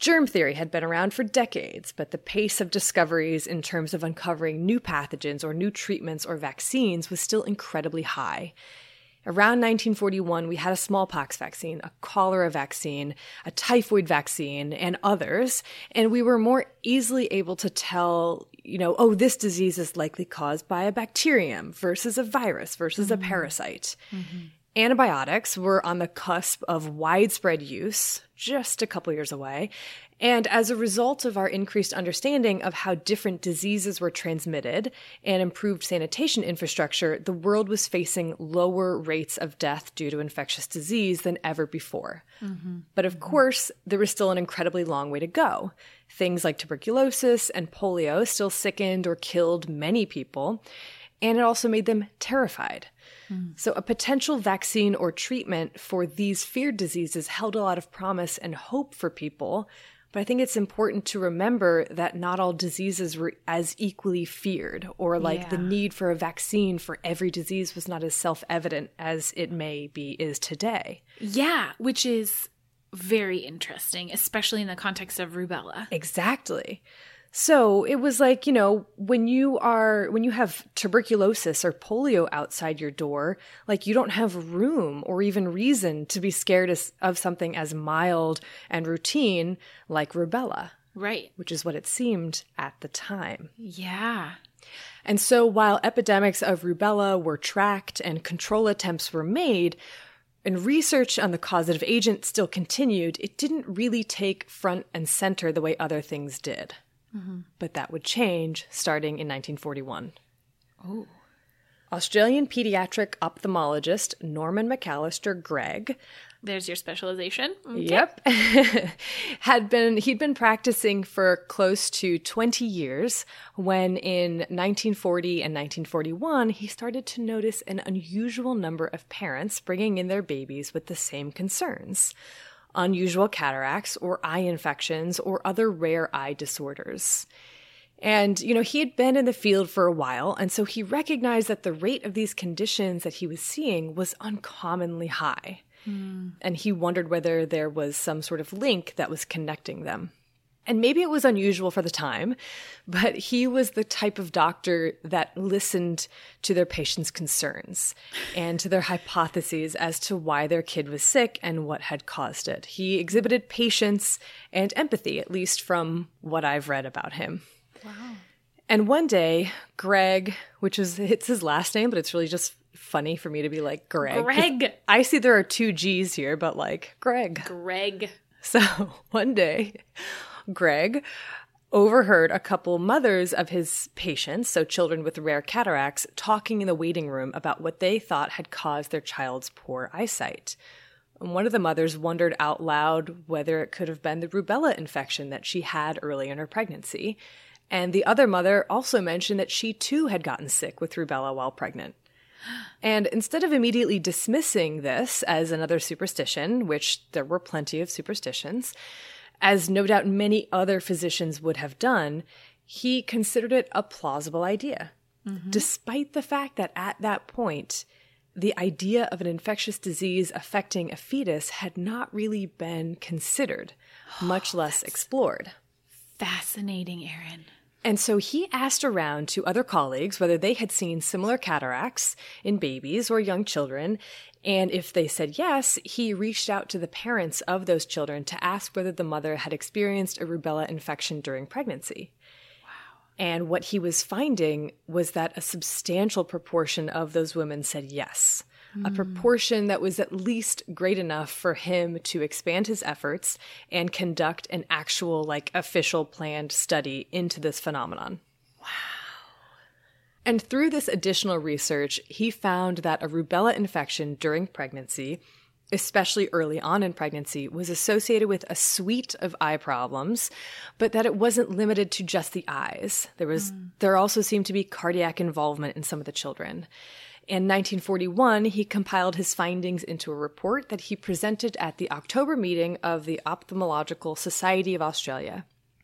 Germ theory had been around for decades, but the pace of discoveries in terms of uncovering new pathogens or new treatments or vaccines was still incredibly high. Around 1941, we had a smallpox vaccine, a cholera vaccine, a typhoid vaccine, and others, and we were more easily able to tell, oh, this disease is likely caused by a bacterium versus a virus versus a parasite. Antibiotics were on the cusp of widespread use, just a couple years away, and as a result of our increased understanding of how different diseases were transmitted and improved sanitation infrastructure, the world was facing lower rates of death due to infectious disease than ever before. But of course, there was still an incredibly long way to go. Things like tuberculosis and polio still sickened or killed many people, and it also made them terrified. So a potential vaccine or treatment for these feared diseases held a lot of promise and hope for people. But I think it's important to remember that not all diseases were as equally feared, or the need for a vaccine for every disease was not as self-evident as it is today. Yeah, which is very interesting, especially in the context of rubella. Exactly. So it was like, when you have tuberculosis or polio outside your door, you don't have room or even reason to be scared of something as mild and routine like rubella. Right. Which is what it seemed at the time. Yeah. And so while epidemics of rubella were tracked and control attempts were made, and research on the causative agent still continued, it didn't really take front and center the way other things did. But that would change starting in 1941. Oh. Australian pediatric ophthalmologist Norman McAllister Gregg. There's your specialization. Okay. Yep. He'd been practicing for close to 20 years when in 1940 and 1941, he started to notice an unusual number of parents bringing in their babies with the same concerns. Unusual cataracts or eye infections or other rare eye disorders. And, he had been in the field for a while, and so he recognized that the rate of these conditions that he was seeing was uncommonly high. And he wondered whether there was some sort of link that was connecting them. And maybe it was unusual for the time, but he was the type of doctor that listened to their patients' concerns and to their hypotheses as to why their kid was sick and what had caused it. He exhibited patience and empathy, at least from what I've read about him. Wow. And one day, Greg, it's his last name, but it's really just funny for me to be like Greg. Greg! I see there are 2 G's here, but Greg. Greg. So one day, Greg overheard a couple mothers of his patients, so children with rare cataracts, talking in the waiting room about what they thought had caused their child's poor eyesight. And one of the mothers wondered out loud whether it could have been the rubella infection that she had early in her pregnancy. And the other mother also mentioned that she too had gotten sick with rubella while pregnant. And instead of immediately dismissing this as another superstition, which there were plenty of superstitions, as no doubt many other physicians would have done, he considered it a plausible idea, despite the fact that at that point, the idea of an infectious disease affecting a fetus had not really been considered, much less explored. Fascinating, Erin. And so he asked around to other colleagues whether they had seen similar cataracts in babies or young children. And if they said yes, he reached out to the parents of those children to ask whether the mother had experienced a rubella infection during pregnancy. Wow. And what he was finding was that a substantial proportion of those women said yes. A proportion that was at least great enough for him to expand his efforts and conduct an actual, official planned study into this phenomenon. Wow. And through this additional research, he found that a rubella infection during pregnancy, especially early on in pregnancy, was associated with a suite of eye problems, but that it wasn't limited to just the eyes. There also seemed to be cardiac involvement in some of the children. In 1941, he compiled his findings into a report that he presented at the October meeting of the Ophthalmological Society of Australia.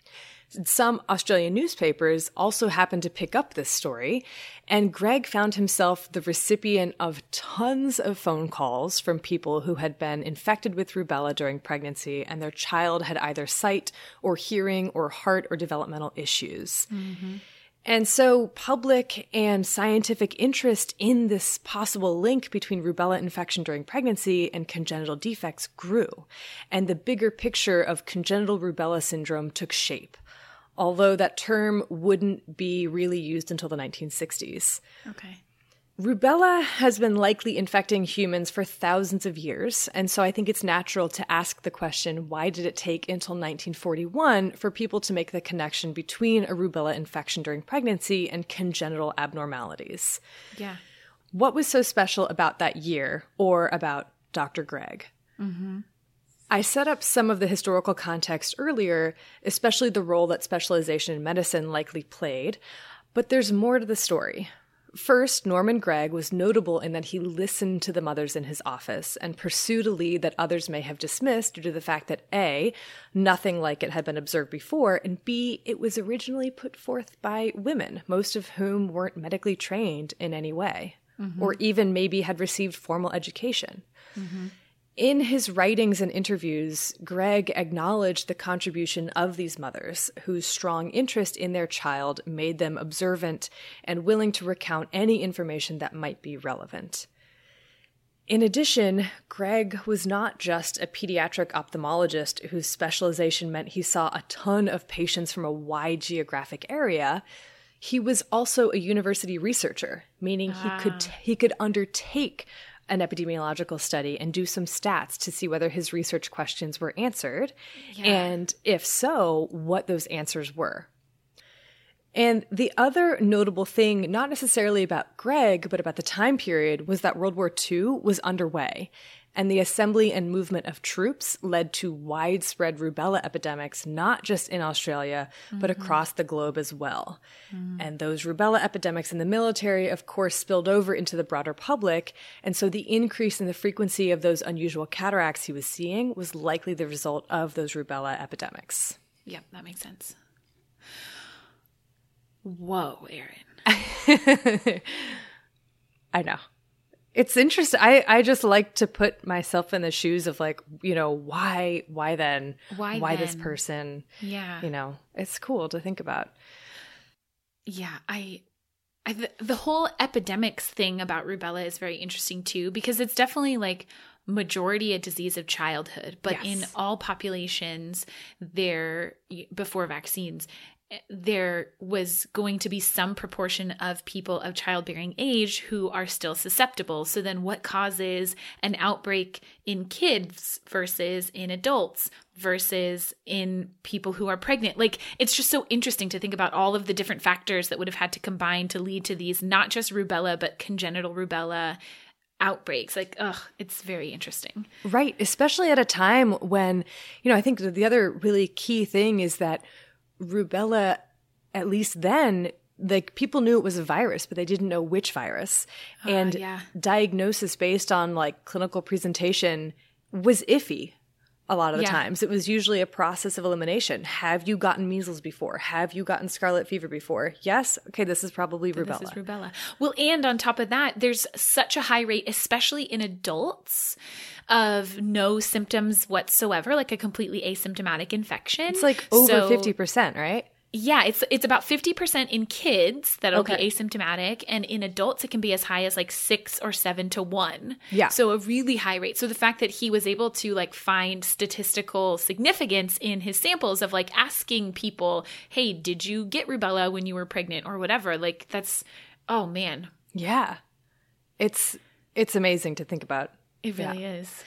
Some Australian newspapers also happened to pick up this story, and Greg found himself the recipient of tons of phone calls from people who had been infected with rubella during pregnancy, and their child had either sight or hearing or heart or developmental issues. Mm-hmm. And so public and scientific interest in this possible link between rubella infection during pregnancy and congenital defects grew, and the bigger picture of congenital rubella syndrome took shape, although that term wouldn't be really used until the 1960s. Okay. Rubella has been likely infecting humans for thousands of years, and so I think it's natural to ask the question, why did it take until 1941 for people to make the connection between a rubella infection during pregnancy and congenital abnormalities? Yeah. What was so special about that year, or about Dr. Greg? Mm-hmm. I set up some of the historical context earlier, especially the role that specialization in medicine likely played, but there's more to the story. First, Norman Gregg was notable in that he listened to the mothers in his office and pursued a lead that others may have dismissed due to the fact that A, nothing like it had been observed before, and B, it was originally put forth by women, most of whom weren't medically trained in any way, or even maybe had received formal education. Mm-hmm. In his writings and interviews, Gregg acknowledged the contribution of these mothers, whose strong interest in their child made them observant and willing to recount any information that might be relevant. In addition, Gregg was not just a pediatric ophthalmologist whose specialization meant he saw a ton of patients from a wide geographic area. He was also a university researcher, meaning he could undertake an epidemiological study and do some stats to see whether his research questions were answered, and if so, what those answers were. And the other notable thing, not necessarily about Gregg, but about the time period, was that World War II was underway, and the assembly and movement of troops led to widespread rubella epidemics, not just in Australia, but across the globe as well. And those rubella epidemics in the military, of course, spilled over into the broader public, and so the increase in the frequency of those unusual cataracts he was seeing was likely the result of those rubella epidemics. Yep, that makes sense. Whoa, Erin. I know. It's interesting. I just like to put myself in the shoes of, like, you know, why then? Why this person? Yeah. You know, it's cool to think about. Yeah. The whole epidemics thing about rubella is very interesting too, because it's definitely like majority a disease of childhood, but in all populations before vaccines, there was going to be some proportion of people of childbearing age who are still susceptible. So then what causes an outbreak in kids versus in adults versus in people who are pregnant? Like, it's just so interesting to think about all of the different factors that would have had to combine to lead to these, not just rubella, but congenital rubella outbreaks. Like, it's very interesting. Right. Especially at a time when, you know, I think the other really key thing is that rubella, at least then, like, people knew it was a virus, but they didn't know which virus. And diagnosis based on, like, clinical presentation was iffy a lot of the times. It was usually a process of elimination. Have you gotten measles before? Have you gotten scarlet fever before? Yes? Okay, this is probably rubella. This is rubella. Well, and on top of that, there's such a high rate, especially in adults, of no symptoms whatsoever, like a completely asymptomatic infection. It's like over 50%, right? Yeah, it's about 50% in kids that'll be asymptomatic, and in adults it can be as high as like 6 or 7 to 1. Yeah. So a really high rate. So the fact that he was able to, like, find statistical significance in his samples of, like, asking people, hey, did you get rubella when you were pregnant or whatever? Like, that's, oh man. Yeah. It's amazing to think about. It really is.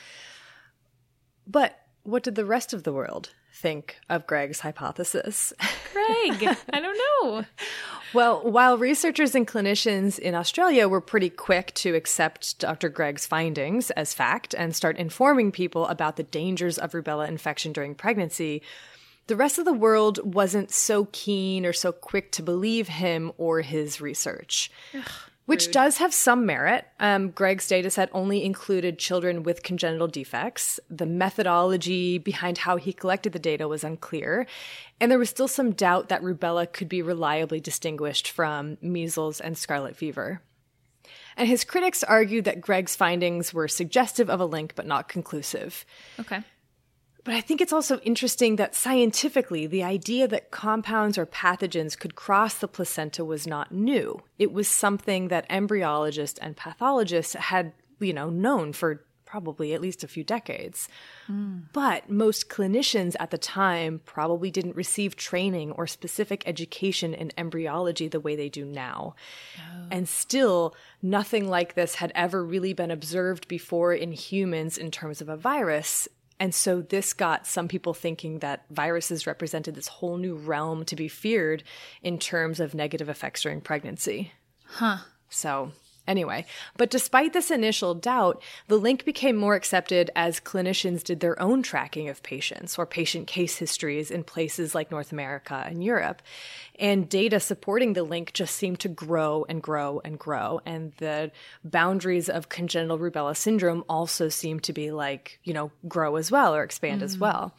But what did the rest of the world think of Gregg's hypothesis? Greg, I don't know. Well, while researchers and clinicians in Australia were pretty quick to accept Dr. Gregg's findings as fact and start informing people about the dangers of rubella infection during pregnancy, the rest of the world wasn't so keen or so quick to believe him or his research. Which Rude. does have some merit. Greg's dataset only included children with congenital defects. The methodology behind how he collected the data was unclear. And there was still some doubt that rubella could be reliably distinguished from measles and scarlet fever. And his critics argued that Greg's findings were suggestive of a link but not conclusive. Okay. But I think it's also interesting that scientifically, the idea that compounds or pathogens could cross the placenta was not new. It was something that embryologists and pathologists had, known for probably at least a few decades. But most clinicians at the time probably didn't receive training or specific education in embryology the way they do now. And still, nothing like this had ever really been observed before in humans in terms of a virus. And so this got some people thinking that viruses represented this whole new realm to be feared in terms of negative effects during pregnancy. So anyway, but despite this initial doubt, the link became more accepted as clinicians did their own tracking of patients or patient case histories in places like North America and Europe. And data supporting the link just seemed to grow and grow and grow. And the boundaries of congenital rubella syndrome also seemed to be grow as well or expand as well.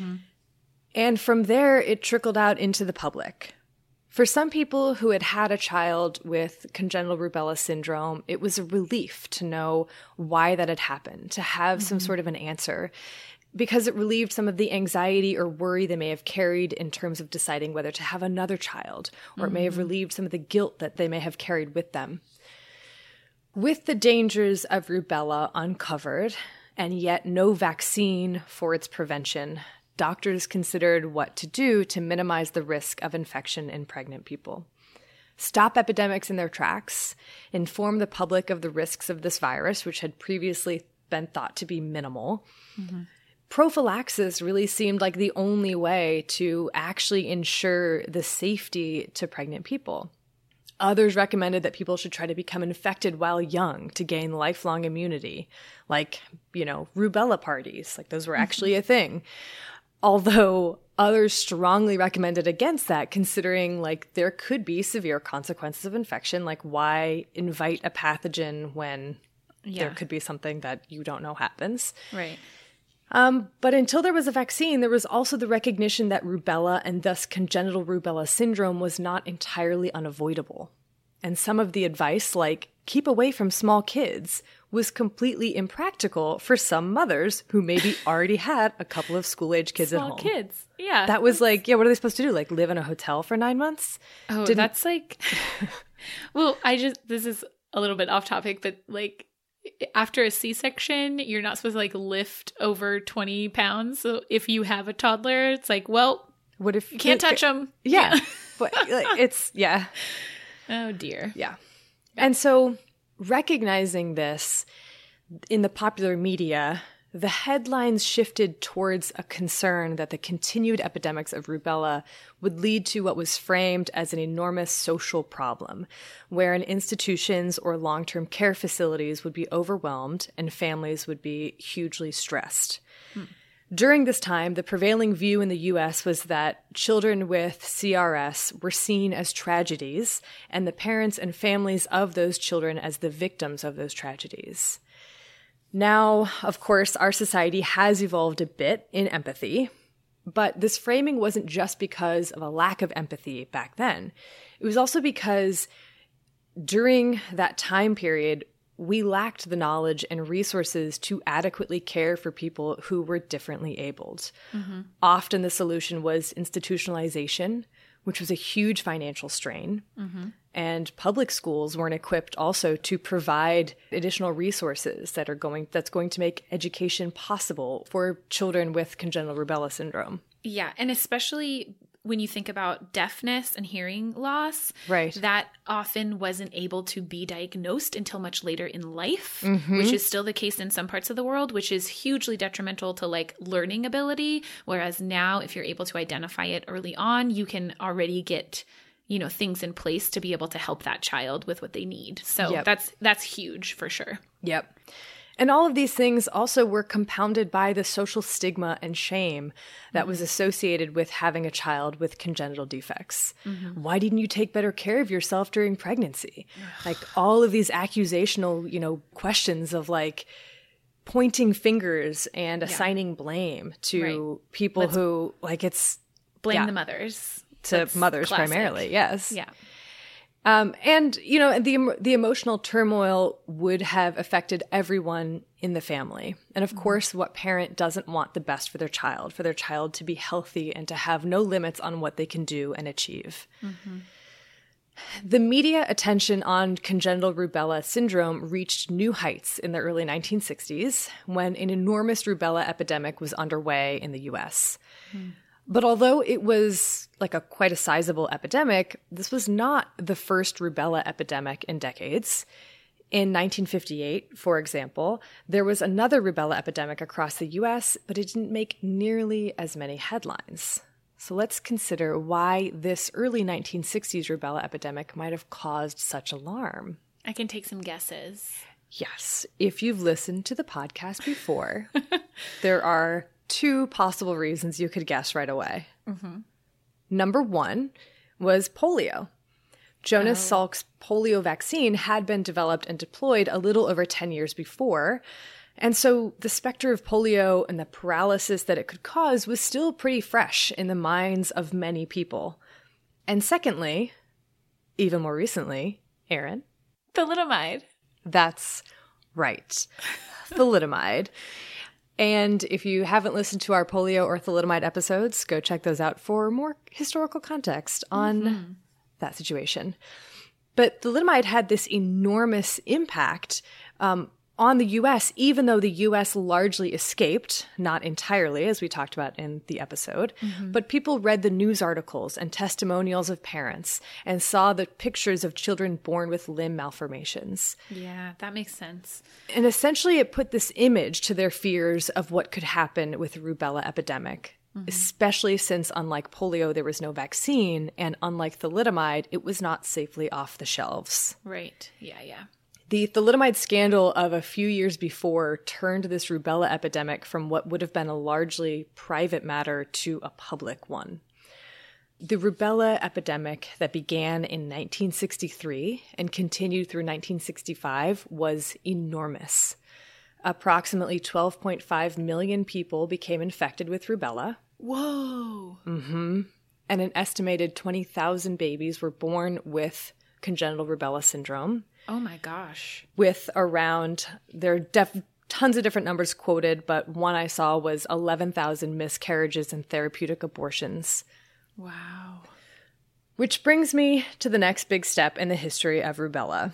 And from there, it trickled out into the public. For some people who had had a child with congenital rubella syndrome, it was a relief to know why that had happened, to have some sort of an answer, because it relieved some of the anxiety or worry they may have carried in terms of deciding whether to have another child, or it may have relieved some of the guilt that they may have carried with them. With the dangers of rubella uncovered, and yet no vaccine for its prevention, doctors considered what to do to minimize the risk of infection in pregnant people. Stop epidemics in their tracks, inform the public of the risks of this virus, which had previously been thought to be minimal. Prophylaxis really seemed like the only way to actually ensure the safety to pregnant people. Others recommended that people should try to become infected while young to gain lifelong immunity, like, rubella parties, like those were actually a thing. Although others strongly recommended against that, considering there could be severe consequences of infection, like why invite a pathogen when there could be something that you don't know happens. Right. But until there was a vaccine, there was also the recognition that rubella and thus congenital rubella syndrome was not entirely unavoidable. And some of the advice, like keep away from small kids, was completely impractical for some mothers who maybe already had a couple of school-age kids at home. Small kids. Yeah. That was what are they supposed to do? Live in a hotel for 9 months? Oh, that's well, this is a little bit off topic, but after a C-section, you're not supposed to lift over 20 pounds. So if you have a toddler, it's what if you can't touch them? Yeah. But yeah. Oh dear. Yeah. And so recognizing this in the popular media, the headlines shifted towards a concern that the continued epidemics of rubella would lead to what was framed as an enormous social problem, wherein institutions or long-term care facilities would be overwhelmed and families would be hugely stressed. During this time, the prevailing view in the U.S. was that children with CRS were seen as tragedies, and the parents and families of those children as the victims of those tragedies. Now, of course, our society has evolved a bit in empathy, but this framing wasn't just because of a lack of empathy back then. It was also because during that time period, we lacked the knowledge and resources to adequately care for people who were differently abled. Often the solution was institutionalization, which was a huge financial strain. And public schools weren't equipped also to provide additional resources that's going to make education possible for children with congenital rubella syndrome. Yeah, and especially when you think about deafness and hearing loss, right, that often wasn't able to be diagnosed until much later in life, which is still the case in some parts of the world, which is hugely detrimental to learning ability. Whereas now, if you're able to identify it early on, you can already get things in place to be able to help that child with what they need. So that's huge for sure. Yep. And all of these things also were compounded by the social stigma and shame that was associated with having a child with congenital defects. Why didn't you take better care of yourself during pregnancy? Like all of these accusational, questions of like pointing fingers and assigning blame to people who like it's blame the mothers. To mothers classic. Primarily, yes. Yeah. And the emotional turmoil would have affected everyone in the family. And of course, what parent doesn't want the best for their child to be healthy and to have no limits on what they can do and achieve. The media attention on congenital rubella syndrome reached new heights in the early 1960s when an enormous rubella epidemic was underway in the U.S. But although it was like quite a sizable epidemic, this was not the first rubella epidemic in decades. In 1958, for example, there was another rubella epidemic across the U.S., but it didn't make nearly as many headlines. So let's consider why this early 1960s rubella epidemic might have caused such alarm. I can take some guesses. Yes. If you've listened to the podcast before, there are 2 possible reasons you could guess right away. Number 1 was polio. Jonas Salk's polio vaccine had been developed and deployed a little over 10 years before. And so the specter of polio and the paralysis that it could cause was still pretty fresh in the minds of many people. And secondly, even more recently, Erin. Thalidomide. That's right. Thalidomide. And if you haven't listened to our polio or thalidomide episodes, go check those out for more historical context on that situation. But thalidomide had this enormous impact on the U.S., even though the U.S. largely escaped, not entirely, as we talked about in the episode. But people read the news articles and testimonials of parents and saw the pictures of children born with limb malformations. Yeah, that makes sense. And essentially it put this image to their fears of what could happen with the rubella epidemic, especially since, unlike polio, there was no vaccine, and unlike thalidomide, it was not safely off the shelves. Right. Yeah. The thalidomide scandal of a few years before turned this rubella epidemic from what would have been a largely private matter to a public one. The rubella epidemic that began in 1963 and continued through 1965 was enormous. Approximately 12.5 million people became infected with rubella. Whoa. And an estimated 20,000 babies were born with congenital rubella syndrome. Oh my gosh. With around, there are tons of different numbers quoted, but one I saw was 11,000 miscarriages and therapeutic abortions. Wow. Which brings me to the next big step in the history of rubella.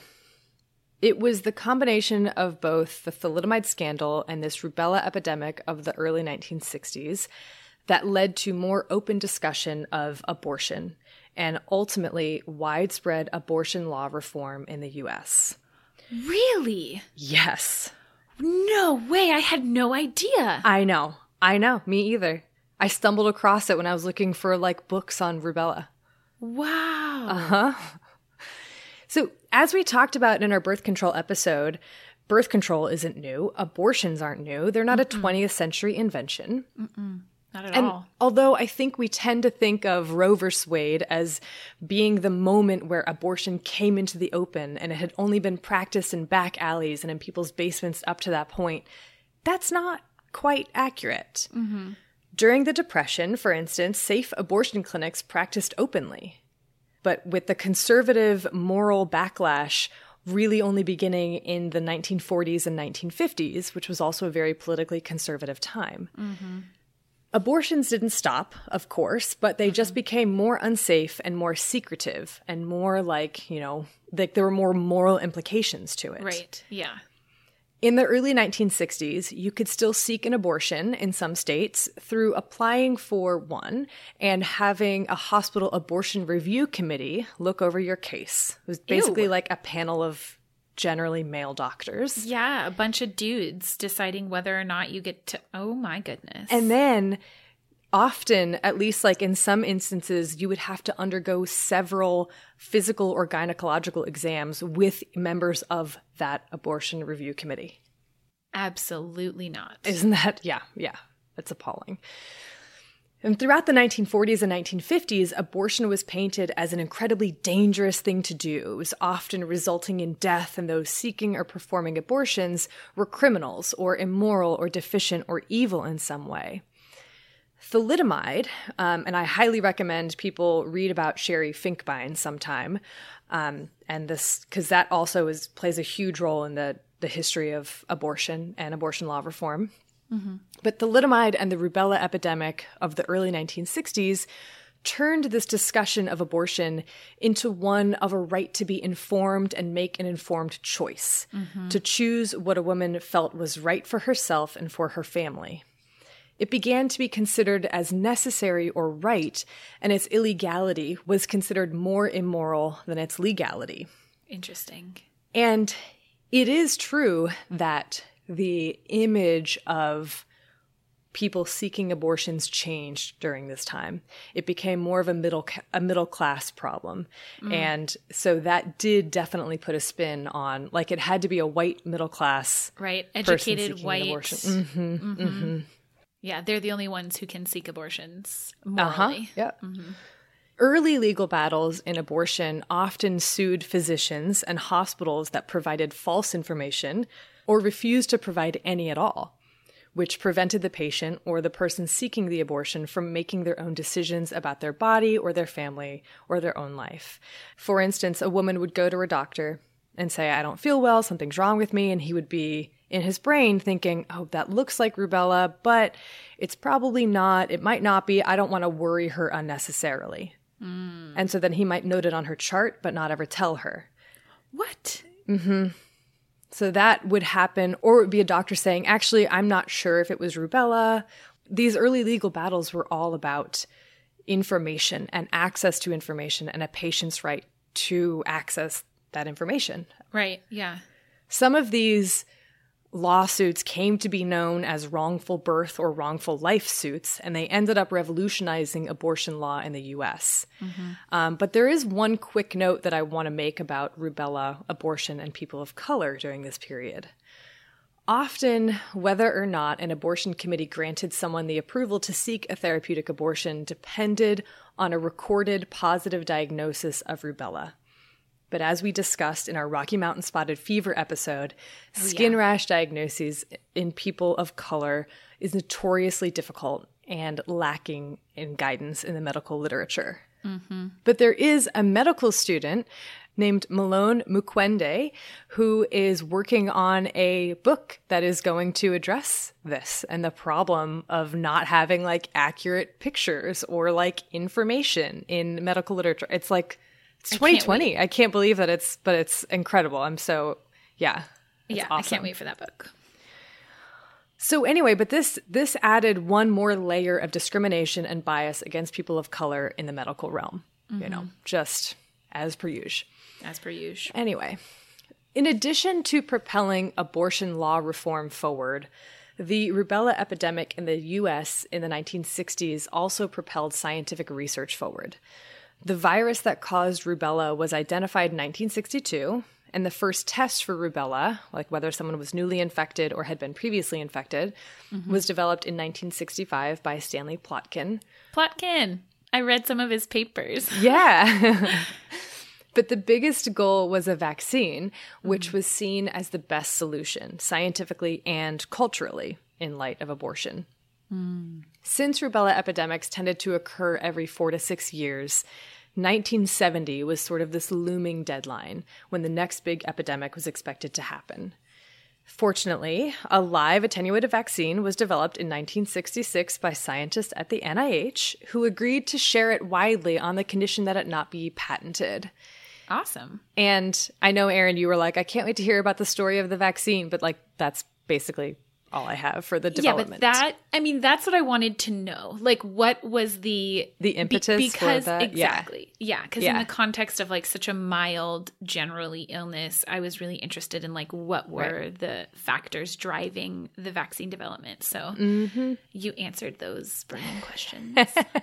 It was the combination of both the thalidomide scandal and this rubella epidemic of the early 1960s that led to more open discussion of abortion and ultimately widespread abortion law reform in the U.S. Really? Yes. No way. I had no idea. I know. Me either. I stumbled across it when I was looking for books on rubella. Wow. So as we talked about in our birth control episode, birth control isn't new. Abortions aren't new. They're not a 20th century invention. Not at all. Although I think we tend to think of Roe v. Wade as being the moment where abortion came into the open and it had only been practiced in back alleys and in people's basements up to that point, that's not quite accurate. During the Depression, for instance, safe abortion clinics practiced openly. But with the conservative moral backlash really only beginning in the 1940s and 1950s, which was also a very politically conservative time. Abortions didn't stop, of course, but they just became more unsafe and more secretive and more there were more moral implications to it. Right, yeah. In the early 1960s, you could still seek an abortion in some states through applying for one and having a hospital abortion review committee look over your case. It was basically like a panel of generally male doctors. Yeah, a bunch of dudes deciding whether or not you get to... Oh my goodness. And then often, at least in some instances, you would have to undergo several physical or gynecological exams with members of that abortion review committee. Absolutely not. Isn't that? Yeah. That's appalling. And throughout the 1940s and 1950s, abortion was painted as an incredibly dangerous thing to do. It was often resulting in death, and those seeking or performing abortions were criminals or immoral or deficient or evil in some way. Thalidomide, and I highly recommend people read about Sherry Finkbein sometime, and this because that also plays a huge role in the history of abortion and abortion law reform. Mm-hmm. But thalidomide and the rubella epidemic of the early 1960s turned this discussion of abortion into one of a right to be informed and make an informed choice, to choose what a woman felt was right for herself and for her family. It began to be considered as necessary or right, and its illegality was considered more immoral than its legality. Interesting. And it is true that the image of people seeking abortions changed during this time. It became more of a middle class problem. And so that did definitely put a spin on, like, it had to be a white middle class right, educated person white abortion. Yeah, they're the only ones who can seek abortions morally. Yeah. Early legal battles in abortion often sued physicians and hospitals that provided false information or refused to provide any at all, which prevented the patient or the person seeking the abortion from making their own decisions about their body or their family or their own life. For instance, a woman would go to her doctor and say, I don't feel well, something's wrong with me, and he would be in his brain thinking, oh, that looks like rubella, but it's probably not, it might not be, I don't want to worry her unnecessarily. And so then he might note it on her chart, but not ever tell her. What? So that would happen, or it would be a doctor saying, actually, I'm not sure if it was rubella. These early legal battles were all about information and access to information and a patient's right to access that information. Right, yeah. Some of these lawsuits came to be known as wrongful birth or wrongful life suits, and they ended up revolutionizing abortion law in the U.S. But there is one quick note that I want to make about rubella, abortion, and people of color during this period. Often, whether or not an abortion committee granted someone the approval to seek a therapeutic abortion depended on a recorded positive diagnosis of rubella. But as we discussed in our Rocky Mountain Spotted Fever episode, skin rash diagnoses in people of color is notoriously difficult and lacking in guidance in the medical literature. But there is a medical student named Malone Mukwende who is working on a book that is going to address this and the problem of not having like accurate pictures or like information in medical literature. It's like, it's 2020. I can't believe that it's incredible. I'm so, yeah. Yeah, awesome. I can't wait for that book. So anyway, but this added one more layer of discrimination and bias against people of color in the medical realm, you know, just as per usual. As per usual. Anyway, in addition to propelling abortion law reform forward, the rubella epidemic in the U.S. in the 1960s also propelled scientific research forward. The virus that caused rubella was identified in 1962, and the first test for rubella, like whether someone was newly infected or had been previously infected, was developed in 1965 by Stanley Plotkin. Plotkin! I read some of his papers. Yeah. But the biggest goal was a vaccine, which was seen as the best solution, scientifically and culturally, in light of abortion. Since rubella epidemics tended to occur every 4 to 6 years, 1970 was sort of this looming deadline when the next big epidemic was expected to happen. Fortunately, a live attenuated vaccine was developed in 1966 by scientists at the NIH who agreed to share it widely on the condition that it not be patented. Awesome. And I know, Erin, you were like, I can't wait to hear about the story of the vaccine, but like that's basically all I have for the development. Yeah, but that's what I wanted to know. Like, what was the impetus because for that? Exactly. Yeah, because in the context of like such a mild, generally illness, I was really interested in like what were the factors driving the vaccine development. So you answered those burning questions.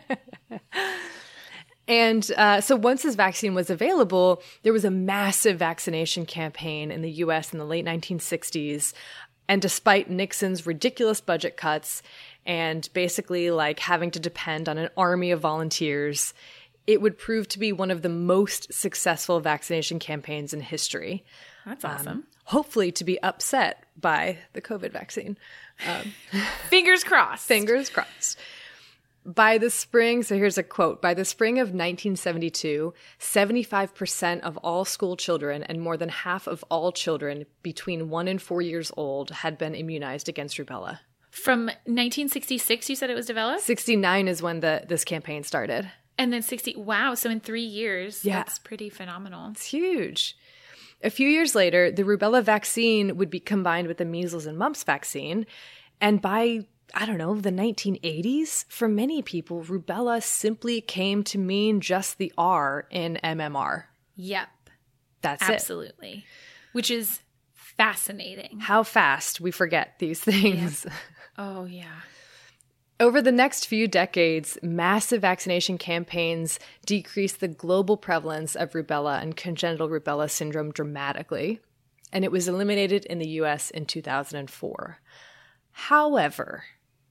And so once this vaccine was available, there was a massive vaccination campaign in the U.S. in the late 1960s. And despite Nixon's ridiculous budget cuts and basically like having to depend on an army of volunteers, it would prove to be one of the most successful vaccination campaigns in history. That's awesome. Hopefully to be upset by the COVID vaccine. Fingers crossed. Fingers crossed. By the spring, so here's a quote, by the spring of 1972, 75% of all school children and more than half of all children between 1 and 4 years old had been immunized against rubella. From 1966, you said it was developed? 69 is when this campaign started. And then 60, wow, so in 3 years, Yeah. that's pretty phenomenal. It's huge. A few years later, the rubella vaccine would be combined with the measles and mumps vaccine. And by, I don't know, the 1980s, for many people, rubella simply came to mean just the R in MMR. Yep. That's it. Absolutely. Which is fascinating. How fast we forget these things. Oh, yeah. Over the next few decades, massive vaccination campaigns decreased the global prevalence of rubella and congenital rubella syndrome dramatically, and it was eliminated in the US in 2004. However,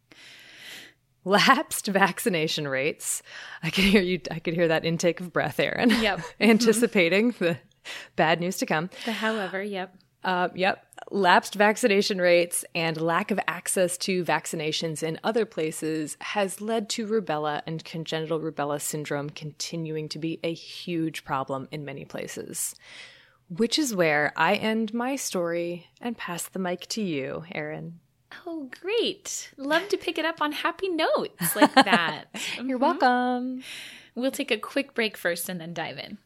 lapsed vaccination rates, I could hear that intake of breath, Erin. Yep. Anticipating the bad news to come. The however, yep. Yep. Lapsed vaccination rates and lack of access to vaccinations in other places has led to rubella and congenital rubella syndrome continuing to be a huge problem in many places. Which is where I end my story and pass the mic to you, Erin. Oh, great. Love to pick it up on happy notes like that. You're welcome. We'll take a quick break first and then dive in.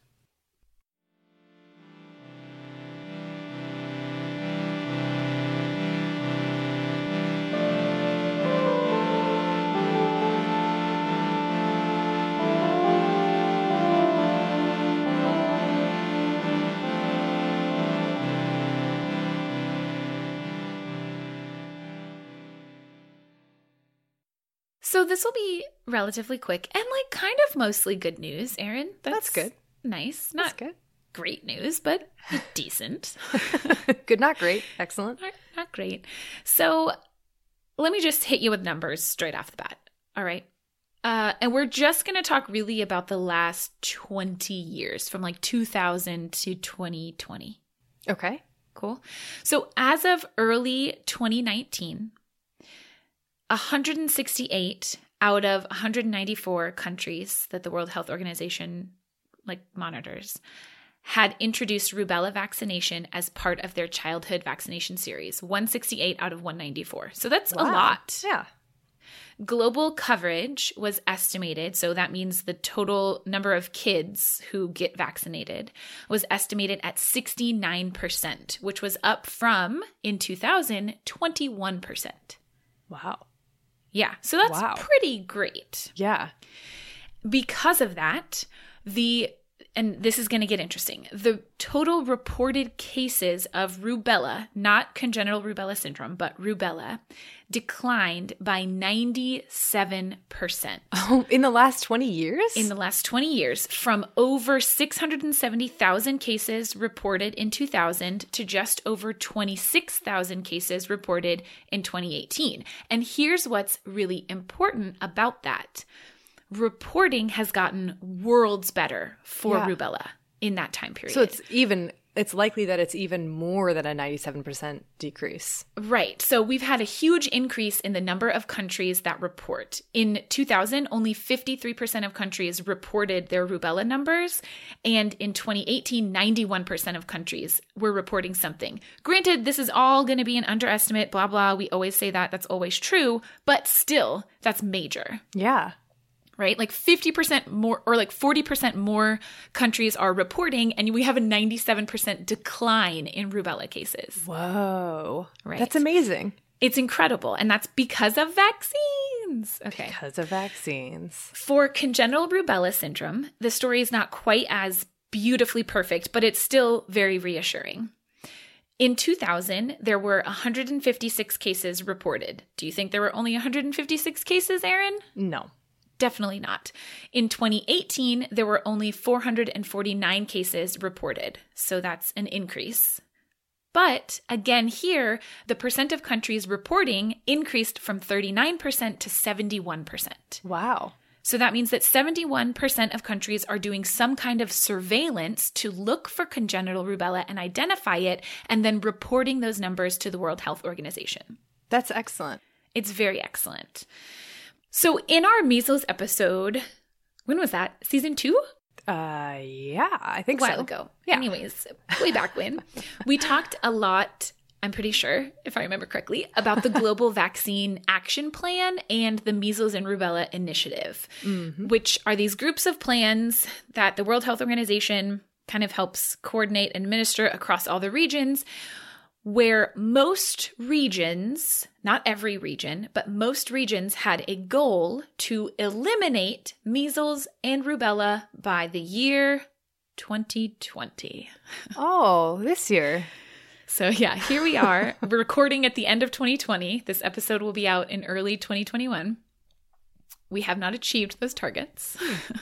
So this will be relatively quick and like kind of mostly good news, Erin. That's good. Nice. That's Not good. great news, but decent. Good, not great. Excellent. Not great. So let me just hit you with numbers straight off the bat. All right. And we're just going to talk really about the last 20 years from like 2000 to 2020. Okay. Cool. So as of early 2019, 168 out of 194 countries that the World Health Organization monitors had introduced rubella vaccination as part of their childhood vaccination series. 168 out of 194. So that's a lot. Yeah. Global coverage was estimated, so that means the total number of kids who get vaccinated was estimated at 69%, which was up from, in 2000, 21%. Wow. Yeah, so that's pretty great. Yeah. Because of that, and this is going to get interesting, the total reported cases of rubella, not congenital rubella syndrome, but rubella, declined by 97%. Oh, in the last 20 years? In the last 20 years, from over 670,000 cases reported in 2000 to just over 26,000 cases reported in 2018. And here's what's really important about that. Reporting has gotten worlds better for rubella in that time period. So it's likely that it's even more than a 97% decrease. Right. So we've had a huge increase in the number of countries that report. In 2000, only 53% of countries reported their rubella numbers. And in 2018, 91% of countries were reporting something. Granted, this is all going to be an underestimate, blah, blah. We always say that. That's always true. But still, that's major. Yeah. Right? Like 50% more or like 40% more countries are reporting, and we have a 97% decline in rubella cases. Whoa. Right. That's amazing. It's incredible. And that's because of vaccines. Okay. Because of vaccines. For congenital rubella syndrome, the story is not quite as beautifully perfect, but it's still very reassuring. In 2000, there were 156 cases reported. Do you think there were only 156 cases, Erin? No. Definitely not. In 2018, there were only 449 cases reported. So that's an increase. But again, here, the percent of countries reporting increased from 39% to 71%. Wow. So that means that 71% of countries are doing some kind of surveillance to look for congenital rubella and identify it, and then reporting those numbers to the World Health Organization. That's excellent. It's very excellent. So in our measles episode, when was that? Season 2? Yeah, I think so. A while ago. Yeah. Anyways, way back when. We talked a lot, I'm pretty sure, if I remember correctly, about the Global Vaccine Action Plan and the Measles and Rubella Initiative, which are these groups of plans that the World Health Organization kind of helps coordinate and administer across all the regions, where most regions, not every region, but most regions had a goal to eliminate measles and rubella by the year 2020. Oh, this year. So yeah, here we are. We're recording at the end of 2020. This episode will be out in early 2021. We have not achieved those targets.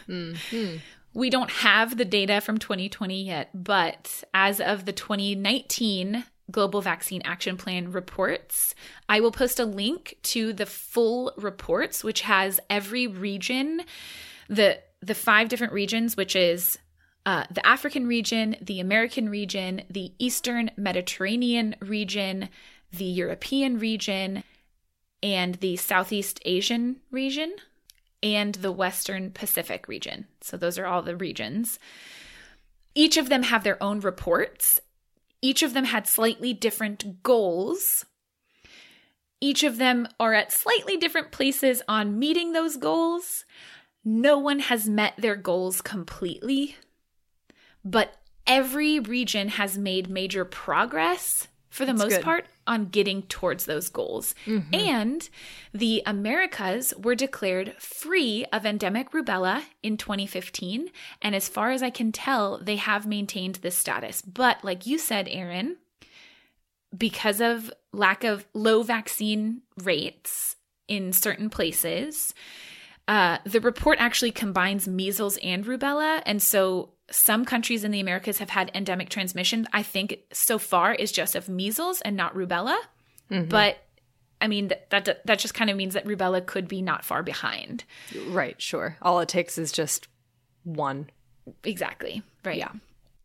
We don't have the data from 2020 yet, but as of the 2019 Global Vaccine Action Plan reports, I will post a link to the full reports, which has every region, the 5 different regions, which is the African region, the American region, the Eastern Mediterranean region, the European region, and the Southeast Asian region, and the Western Pacific region. So those are all the regions. Each of them have their own reports. Each of them had slightly different goals. Each of them are at slightly different places on meeting those goals. No one has met their goals completely, but every region has made major progress for the most part on getting towards those goals. And the Americas were declared free of endemic rubella in 2015. And as far as I can tell, they have maintained this status. But like you said, Erin, because of lack of low vaccine rates in certain places, the report actually combines measles and rubella. And so some countries in the Americas have had endemic transmission, I think so far is just of measles and not rubella. But I mean, that just kind of means that rubella could be not far behind. Right, sure. All it takes is just one. Exactly. Right. Yeah.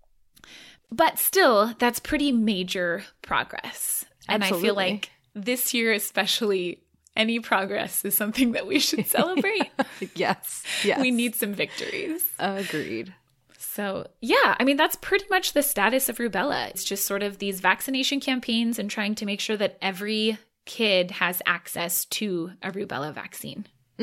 But still, that's pretty major progress. And Absolutely. I feel like this year especially, any progress is something that we should celebrate. Yes. We need some victories. Agreed. So, yeah, I mean, that's pretty much the status of rubella. It's just sort of these vaccination campaigns and trying to make sure that every kid has access to a rubella vaccine.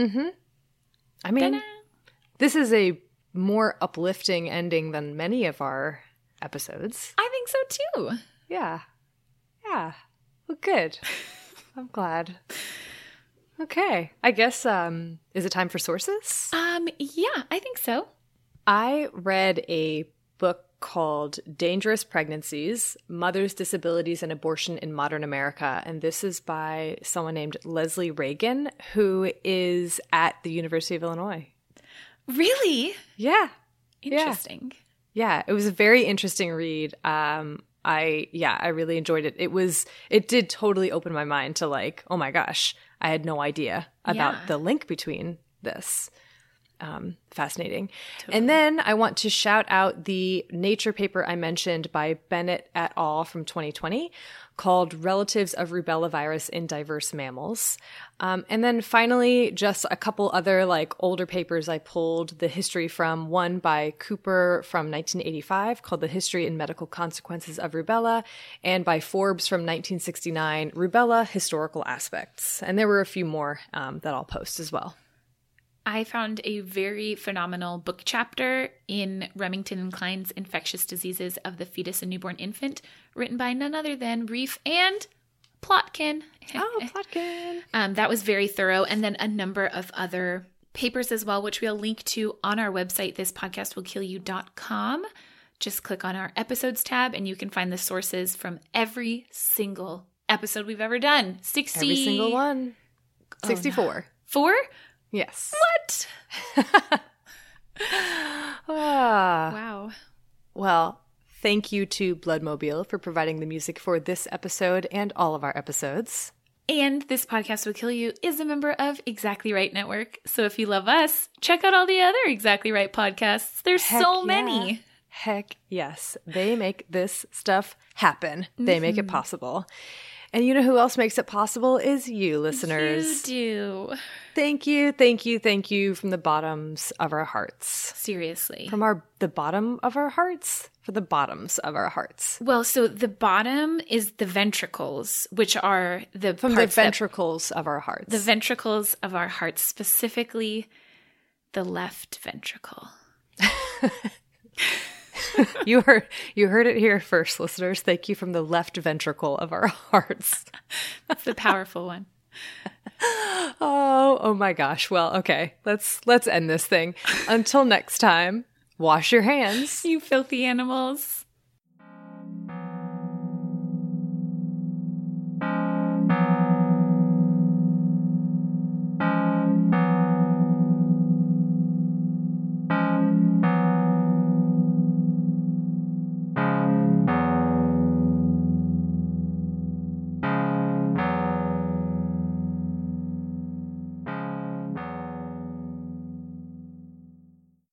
I mean, this is a more uplifting ending than many of our episodes. I think so, too. Yeah. Yeah. Well, good. I'm glad. Okay. I guess, is it time for sources? Yeah, I think so. I read a book called Dangerous Pregnancies, Mothers, Disabilities, and Abortion in Modern America. And this is by someone named Leslie Reagan, who is at the University of Illinois. Really? Yeah. Interesting. Yeah. It was a very interesting read. I really enjoyed it. It did totally open my mind to like, oh my gosh, I had no idea about the link between this. Fascinating. Totally. And then I want to shout out the Nature paper I mentioned by Bennett et al. From 2020 called Relatives of Rubella Virus in Diverse Mammals. And then finally, just a couple other like older papers I pulled the history from, one by Cooper from 1985 called The History and Medical Consequences of Rubella, and by Forbes from 1969, Rubella Historical Aspects. And there were a few more that I'll post as well. I found a very phenomenal book chapter in Remington and Klein's Infectious Diseases of the Fetus and Newborn Infant, written by none other than Reif and Plotkin. Oh, Plotkin. That was very thorough. And then a number of other papers as well, which we'll link to on our website, thispodcastwillkillyou.com. Just click on our episodes tab and you can find the sources from every single episode we've ever done. 60. Every single one. 64. Oh, no. 4? Yes. What? Wow. Wow. Well, Thank you to Bloodmobile for providing the music for this episode and all of our episodes. And This Podcast Will Kill You is a member of Exactly Right Network. So if you love us, check out all the other Exactly Right podcasts. There's so many. Heck yes. They make this stuff happen. They make it possible. And you know who else makes it possible is you, listeners. You do. Thank you, thank you, thank you from the bottoms of our hearts. Seriously. From the bottom of our hearts? For the bottoms of our hearts. Well, so the bottom is the ventricles, which are the From the ventricles of our hearts. The ventricles of our hearts, specifically the left ventricle. You heard it here first, listeners. Thank you from the left ventricle of our hearts. That's the powerful one. Oh my gosh. Well, okay. Let's end this thing. Until next time, wash your hands. You filthy animals.